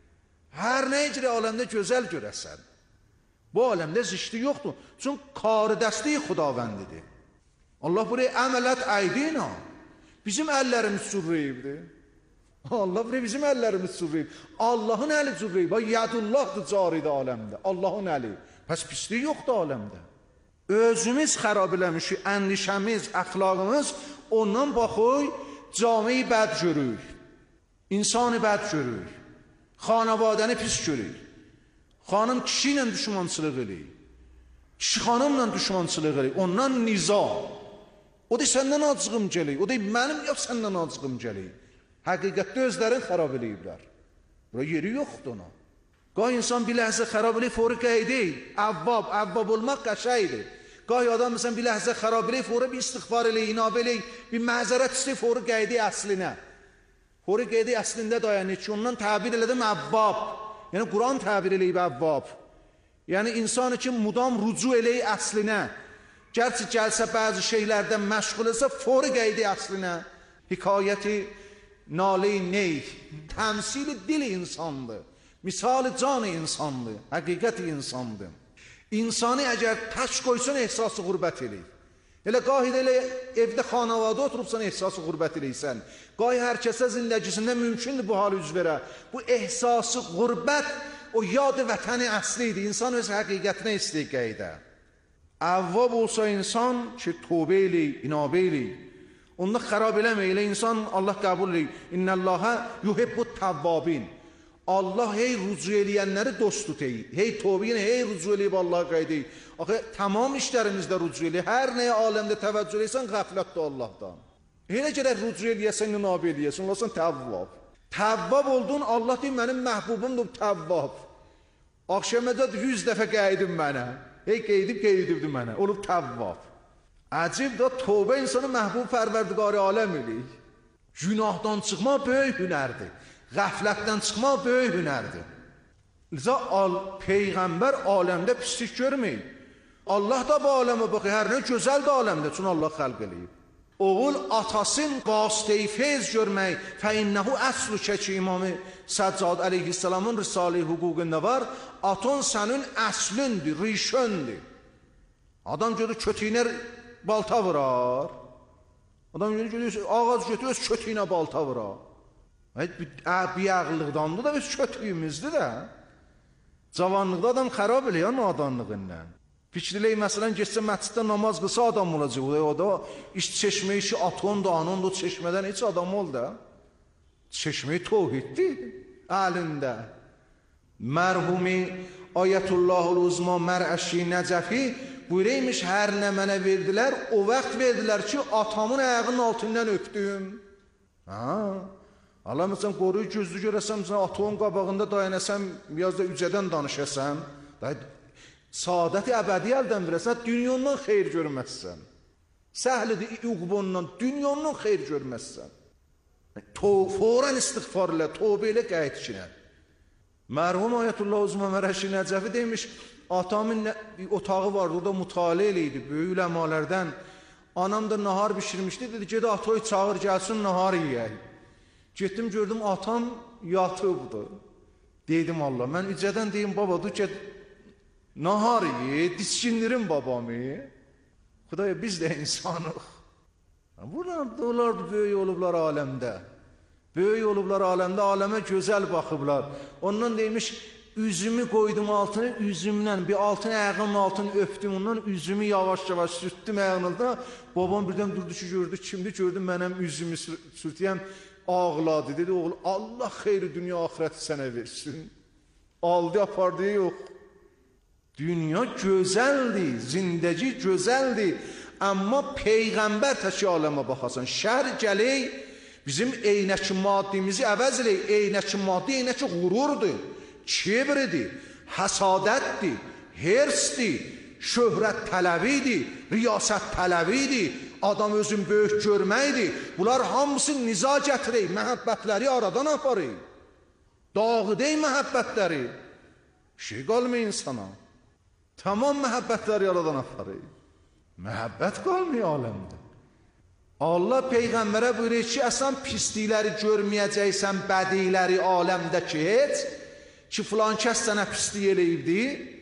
Hər nə icrə aləmdə gözəl görəsən. Bu aləmdə zişti yoxdur. Çünki qarı dəstəyi xudavəndidir. Allah buraya əmələt əydina. Bizim əllərimiz sürreyibdir. Allah buraya bizim əllərimiz sürreyib. Allahın əli sürreyib. Yadullahdır caridə aləmdə. Allahın əli. Pəs pisliyi yoxdur aləmdə. Özümüz xarab eləmişik, əndişəmiz, əxlaqımız, ondan baxıq, camiyi bəd görürük. İnsanı bəd görürük. Xanavadəni pis görürük. Xanım kişi ilə düşmançılıq eləyir. Kişi xanımla düşmançılıq eləyir. Ondan niza. O da səndən acığım gəlir. O da mənim yox səndən acığım gəlir. Həqiqətdə özlərin xarab eləyiblər. Bura yeri yoxdur ona. Qay insan bir ləhzə xarab eləyib, fori qəydir. Əvvab, əvvab olmaq qəşəydir. Qay adam məsələn bir ləhzə xarab eləyib, fori bir istiğfar eləyib, inab eləyib, bir məzərət istəyib, fori qəydir əslinə. Fori qəydir əslində dayanır ki, ondan təbir elədim əvvab. Yəni Quran təbir eləyib əvvab. Yəni insan üçün mudam rucu eləyib əslinə. Gərçi gəlsə bəzi şeylərdən məşğul etsə, fori qəydi əslinə. Hikayəti nalə-i ney, təmsil-i dil insandır. Misal-i can insandır, həqiqət insandır. İnsanı əgər təş qoysan, ehsası qürbət eləyir. Elə qahidə elə evdə xanavada oturubsan, ehsası qürbət eləyirsən. Qahi hər kəsə zindəcisində mümkündür bu hal üz verə. Bu ehsası qürbət o yad vətəni əslidir. İnsan öz həqiqətinə istəyir qəydə. Əvvab olsa insan ki, tövbə eləyir, inabə eləyir. Onda xarab eləmə, elə insan Allah qəbul eləyir. İnnəlləhə yuhibbut təvvabin. Allah hey rücu eləyənləri dost tutayır. Hey tövbə eləyən, hey rücu eləyib Allah'a qayıdayır. Axı, tamam işlərimizdə rücu eləyir. Hər nəyə aləmdə təvəccüh eləyirsən, qəflətdir Allah'dan. Elə gərək rücu eləyəsən, inabə eləyəsən, olasın təvvab. Təvvab oldun, Allah deyir, mənim məhbubumdur təvvab. Akşamada yüz dəfə qayıdın mənə. Hey qeydib qeydibdi mənə, olub təvvab. Əcib da tövbə insanı məhbub pərverdigarı aləm eləyir. Günahdan çıxmaq böyük hünərdir. Qəflətdən çıxmaq böyük hünərdir. Liza al, Peyğəmbər aləmdə pislik görməyib. Allah da bu aləmə baxır, hər nə gözəl də aləmdə, çünki Allah xəlq eləyib. Oğul atasın vasitəyi feyz görmək, fəinnəhu əslu çəki İmamı Səccad əleyhissalamın Risale-i hüququnda var, atan sənin əslündür, rişöndür. Adam görür kötüyünə balta vurar. Adam görür ağac götürür, öz kötüyünə balta vurar. Bir ağıllıqdandır da biz kötüyümüzdür da. Cavanlıqda adam xərab eləyir nadanlığından. Fikirlək, məsələn, geçsə məsciddə namaz qılsa adam olacaq. O da iş çeşmə işi atonda, anonda, çeşmədən heç adam ol da. Çeşmə tevhiddir əlində. Mərhumi Ayətullahul Uzma Mərəşi Nəcəfi buyuraymış, hər nə mənə verdilər, o vaxt verdilər ki, atamın ayağının altından öpdüm. Ha? Allah məsələn, qoruyu gözlü görəsəm, atonun qabağında dayanəsəm, biraz da ücədən danışasam, saadət-i əbədi əldən verəsən, dünyandan xeyr görməzsən. Səhlidir uqbondan, dünyandan xeyr görməzsən. Forən istiğfar ilə, tövbə ilə qayıt içinə. Mərhum Ayətullah Uzma Mərəşi Nəcəfi demiş, atamın otağı vardı, orada mütaliə eləydi, böyük ləmalərdən. Anam da nahar bişirmişdi, dedi, gedə atoyu çağır, gəlsin, nahar yiyək. Getdim, gördüm, atam yatıbdı. Deydim, Allah, mən icədən deyim, baba, dur, get, nahar ye, diskindirin babamı. Xudaya, biz də insanıq. Bunlar da onlar da böyük olublar aləmdə. Böyük olublar aləmdə, aləmə gözəl baxıblar. Ondan deymiş, üzümü qoydum altına, üzümlə, bir altın ayağının altını öpdüm, ondan üzümü yavaş-yavaş sürtdüm ayağınızda. Babam birdən durdu ki, gördü, kimdi, gördüm, mənəm üzümü sürtəyəm, ağladı. Dedi, oğul, Allah xeyri dünya axirəti sənə versin. Aldı, apardı, yox. Dünya gözəldir, zindəci gözəldir. Amma Peyğəmbər təki aləmə baxasan. Şər gələk, bizim eynəki maddimizi əvəz elək. Eynəki maddi, eynəki qururdur, kibridir, həsadətdir, hirsdir, şöhrət tələbidir, riyasət tələbidir, adam özün böyük görməkdir. Bunlar hamısı niza gətirək, məhəbbətləri aradan aparıq. Dağı deyil məhəbbətləri. Şey qalmıyor insana. Tamam məhəbbətləri aradan aparır. Məhəbbət qalmıyor aləmdə. Allah Peyğəmbərə buyurur ki, əsən pislikləri görməyəcəksən, bədikləri aləmdə ki, heç ki, filan kəs sənə pislik eləyibdi,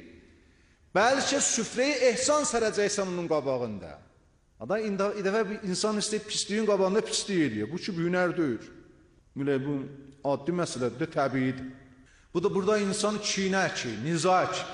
bəlkə süfrəyi ehsan sərəcəksən onun qabağında. Adam idəvə bir insan istəyib pisliyin qabağında pislik eləyir. Bu ki, hünər deyir. Bu addi məsələdir, təbiidir. Bu da burada insan kinə ki, niza ki,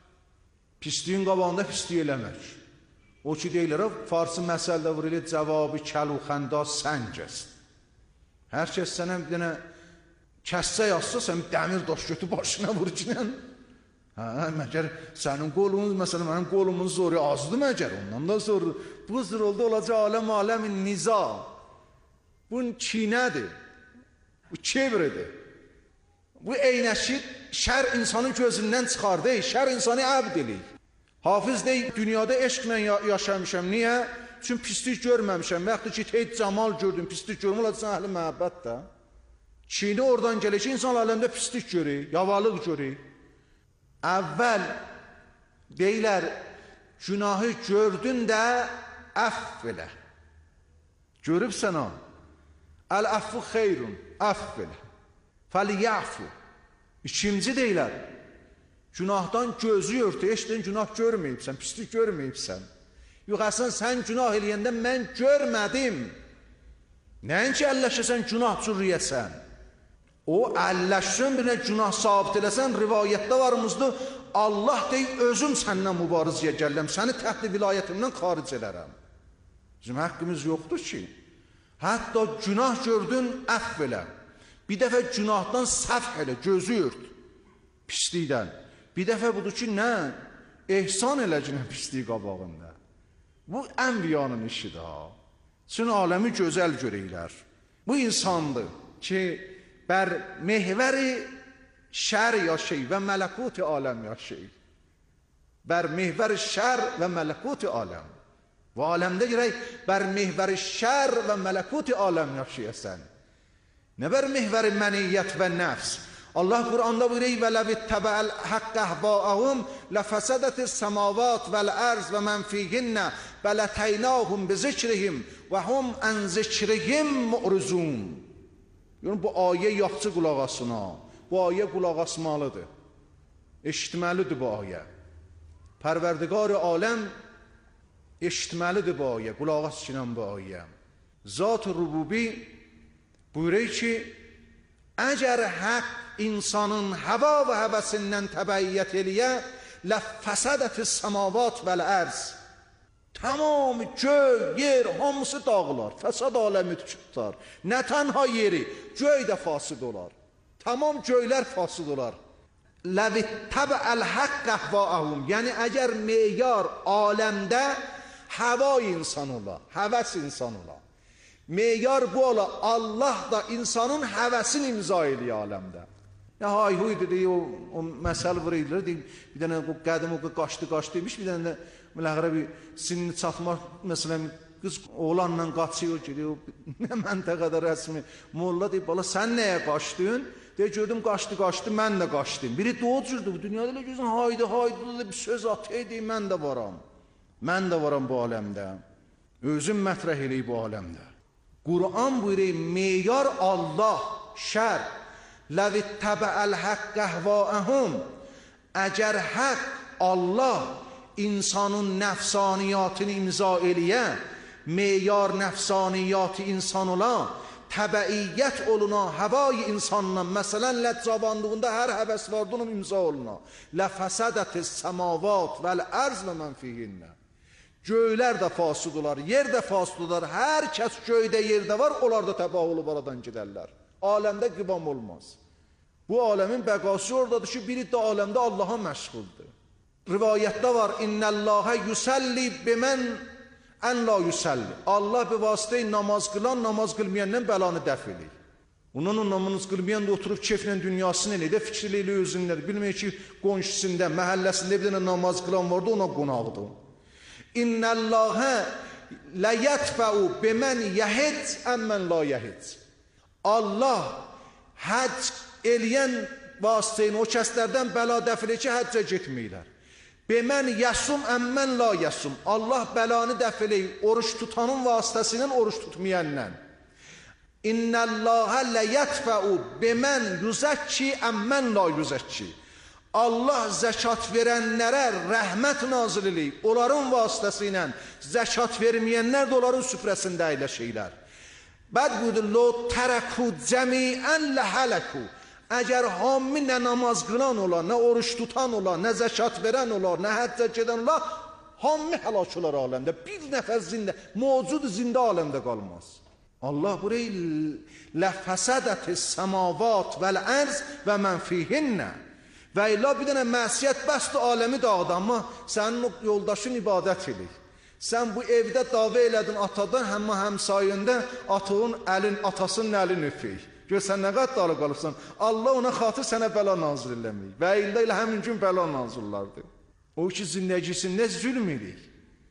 pisliyin qabağında pislik eləmək. O ki, deyilər, farsı məsəldə vurulur, cavabı kəlu xəndə səncəsin. Hər kəs sənə bir dənə kəssə yazsa, sən dəmir daş götü başına vururkən, hə, məgər sənin qolumuz, məsələn, mənim qolumun zoru azdır məgər, ondan da zoru. Bu zor oldu, olacaq aləm, aləmin niza. Bu kinədir, bu kebridir. Bu eynəşi şər insanın gözündən çıxardı, şər insanı əbd eləyir. Hafız deyil, dünyada eşqlə yaşamışam. Niyə? Çünki pislik görməmişəm. Məxtə ki, heç camal gördüm, pislik görmür, olacaqsan əhli məhəbbət də. Çiğni oradan gəlir ki, insan aləmdə pislik görür, yavalıq görür. Əvvəl deyilər, günahı gördün də əff elə. Görübsən o. Əl-əffu xeyrun, əff elə. Fəliyyəfu. İkinci deyilər, günahdan gözü örtü, eşdən günah görməyibsən, pislik görməyibsən. Yox, əsən sən günah eləyəndə mən görmədim. Nəinki əlləşəsən, günah cürriyəsən. O, əlləşsən, birine günah sabit eləsən, rivayətdə varımızdır, Allah deyil, özüm səndən mübarizəyə gələm, səni təxti vilayətimdən xaric edərəm. Bizim haqqımız yoxdur ki. Hətta günah gördün, əff elə. Bir dəfə günahdan səfh elə, gözü ört, pislikdən. Bir dəfə budur ki, nə? Ehsan eləcənə pislik qabağında. Bu, ənbiyanın işidir ha. Çünki aləmi gözəl görəklər. Bu insandır ki, bər mehvəri şər yaşayır və mələkuti aləm yaşayır. Bər mehvəri şər və mələkuti aləm. Və aləmdə girək, bər mehvəri şər və mələkuti aləm yaşayəsən. Nə bər mehvəri məniyyət və nəfs. Allah Quranda buyurur: "Və ləv ittəbə'əl haqqə ahva'ahum lafəsədətis semavat vəl ərz və mən fihinnə və lətəynahum bi zikrihim və hum an zikrihim mu'rizun." Yəni bu ayə yaxşı qulaq asına. Bu ayə qulaq asmalıdır. Eşitməlidir bu ayə. Pərverdigar aləm eşitməlidir bu ayə. Qulaq asınan bu ayə. Zat-ı Rububi buyurur ki, əgər haqq insanın hava və həvəsindən təbəiyyət eləyə, ləfəsədətis səmavat vəl ərz. Tamam göy, yer, hamısı dağılar. Fəsad aləmi tutar. Nə tənha yeri, göy də fasid olar. Tamam göylər fasid olar. Ləvittəbə'əl haqq əhva'ahum. Yəni əgər meyar aləmdə hava insan ola, həvəs insan ola. Meyar bu ola, Allah da insanın həvəsini imza eləyə aləmdə. Ya hay huy dedi, o, o məsəl vuruydular, deyim, bir dənə o qədim o qaçdı qaçdı demiş, bir dənə də müləğrə bir sinini çatmaq, məsələn, qız oğlanla qaçıyor, gidiyor, nə məntəqədə rəsmi, molla deyib, bala sən nəyə qaçdın? Deyir, gördüm qaçdı qaçdı, mən də qaçdım. Biri doğucurdu, bu dünyada elə gözün, haydi haydi, bir söz atı deyim, mən də varam. Mən də varam bu aləmdə. Özüm mətrəh eləyib bu aləmdə. Qur'an buyuruyor, meyar Allah, şər, ləvittəbə'əl haqq əhva'əhum. Əgər haqq Allah insanın nəfsaniyatını imza eləyə, meyar nəfsaniyatı insan ola, təbəiyyət oluna, havayı insanla, məsələn, ləccavanlığında hər həvəs vardı, onun imza oluna. Ləfəsədətis səmavat vəl ərz və mən fihinnə. Göylər də fasid olar, yer də fasid olar, hər kəs göydə, yerdə var, onlar da təbah olub aradan gedərlər. Aləmdə qıvam olmaz. Bu aləmin bəqası oradadır ki, biri də aləmdə Allaha məşğuldur. Rivayətdə var, İnnəllâhə yüsəlli bimən ən la yüsəlli. Allah bir vasitəyi namaz qılan, namaz qılmayandan bəlanı dəf eləyir. Onun namaz qılmayan da oturub keyflə dünyasını eləyir, fikirli eləyir özünlər. Bilməyir ki, qonşusunda, məhəlləsində bir dənə namaz qılan vardı, ona qonaqdır. İnnəllâhə ləyətfəu bimən yəhid əmmən la yəhid. Allah həcc eləyən vasitəyini o kəslərdən bəla dəf eləyir ki, həccə getməyirlər. Bimən yəsum əmmən la yəsum. Allah bəlanı dəf eləyir oruç tutanın vasitəsindən oruç tutmayanla. İnnəllâhə ləyətfəu bimən yüzəkki əmmən la yüzəkki. Allah zəkat verənlərə rəhmət nazil eləyib. Onların vasitəsilə zəkat verməyənlər də onların süfrəsində əyləşirlər. Bəd budur, lo tərəku cəmiən ləhələku. Əgər hamı nə namaz qılan ola, nə oruç tutan ola, nə zəkat verən ola, nə həccə gedən ola, hamı həlak olar aləmdə. Bir nəfər zində, mövcud zində aləmdə qalmaz. Allah burayı ləfəsədətis səmavat vəl ərz və mən fihinnə. Və illa bir dənə məsiyyət bəsdir aləmi dağda, amma sənin o yoldaşın ibadət edir. Sən bu evdə dava elədin atadan, həmmə həmsayəndə atığın əlin, atasının əlin öpür. Gör, sən nə qəddalı qalıbsan, Allah ona xatır sənə bəla nazil eləməyik. Və ildə ilə həmin gün bəla nazillardır. O ki, zindəgisində zülm edir.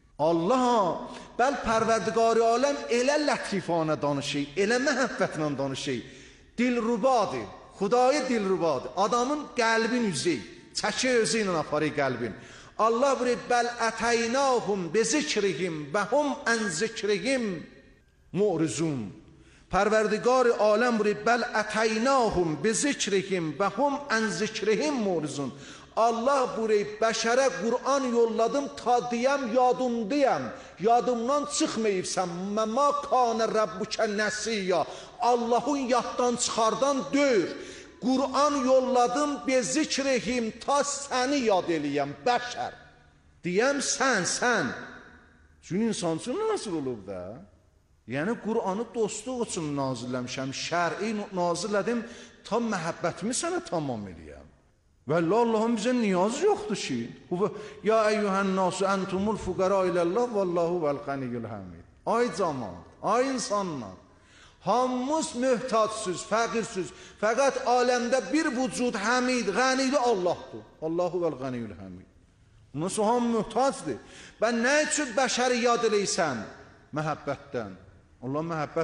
Allah, bəl pərverdiqari aləm elə lətifanə danışır, elə məhəbbətlə danışır. Dilrubadır, Xudayı dilrubadır. Adamın qəlbin üzü, çəki özü ilə aparır qəlbin. Allah buyuruyor, bəl ətəynahum bezikrihim və hum ən zikrihim mu'rizun. Pərverdigar aləm buyuruyor, bəl ətəynahum bezikrihim və hum ən zikrihim mu'rizun. Allah buyuruyor, bəşərə Qur'an yolladım, ta deyəm, yadımdayım, yadımdan çıxmayıbsən, məma kanə Rabbukə nəsiyyya, Allahın yaddan çıxardan döyür. Qur'an yolladım, bezikrihim, ta səni yad eləyəm, bəşər. Deyəm, sən, sən. Çünki insan üçün nasıl olub da? Yəni, Qur'anı dostluq üçün nazilləmişəm, şəri nazillədim, tam məhəbbətimi sənə tamam eləyəm. Vəllə Allahın bizə niyazı yoxdur ki. Ya əyyuhən nasu əntumul fuqara iləllah vallahu vəl qəniyyül həmid. Ay cəmaat, ay insanlar, hamımız möhtacsız, fəqirsiniz. Fəqət aləmdə bir vücud həmid, qəniyli Allahdır. Allahu vəl qəniyyül həmid. Nasıl hamı möhtacdır? Bən nə üçün bəşəri yad eləysən? Məhəbbətdən. Allah məhəbbət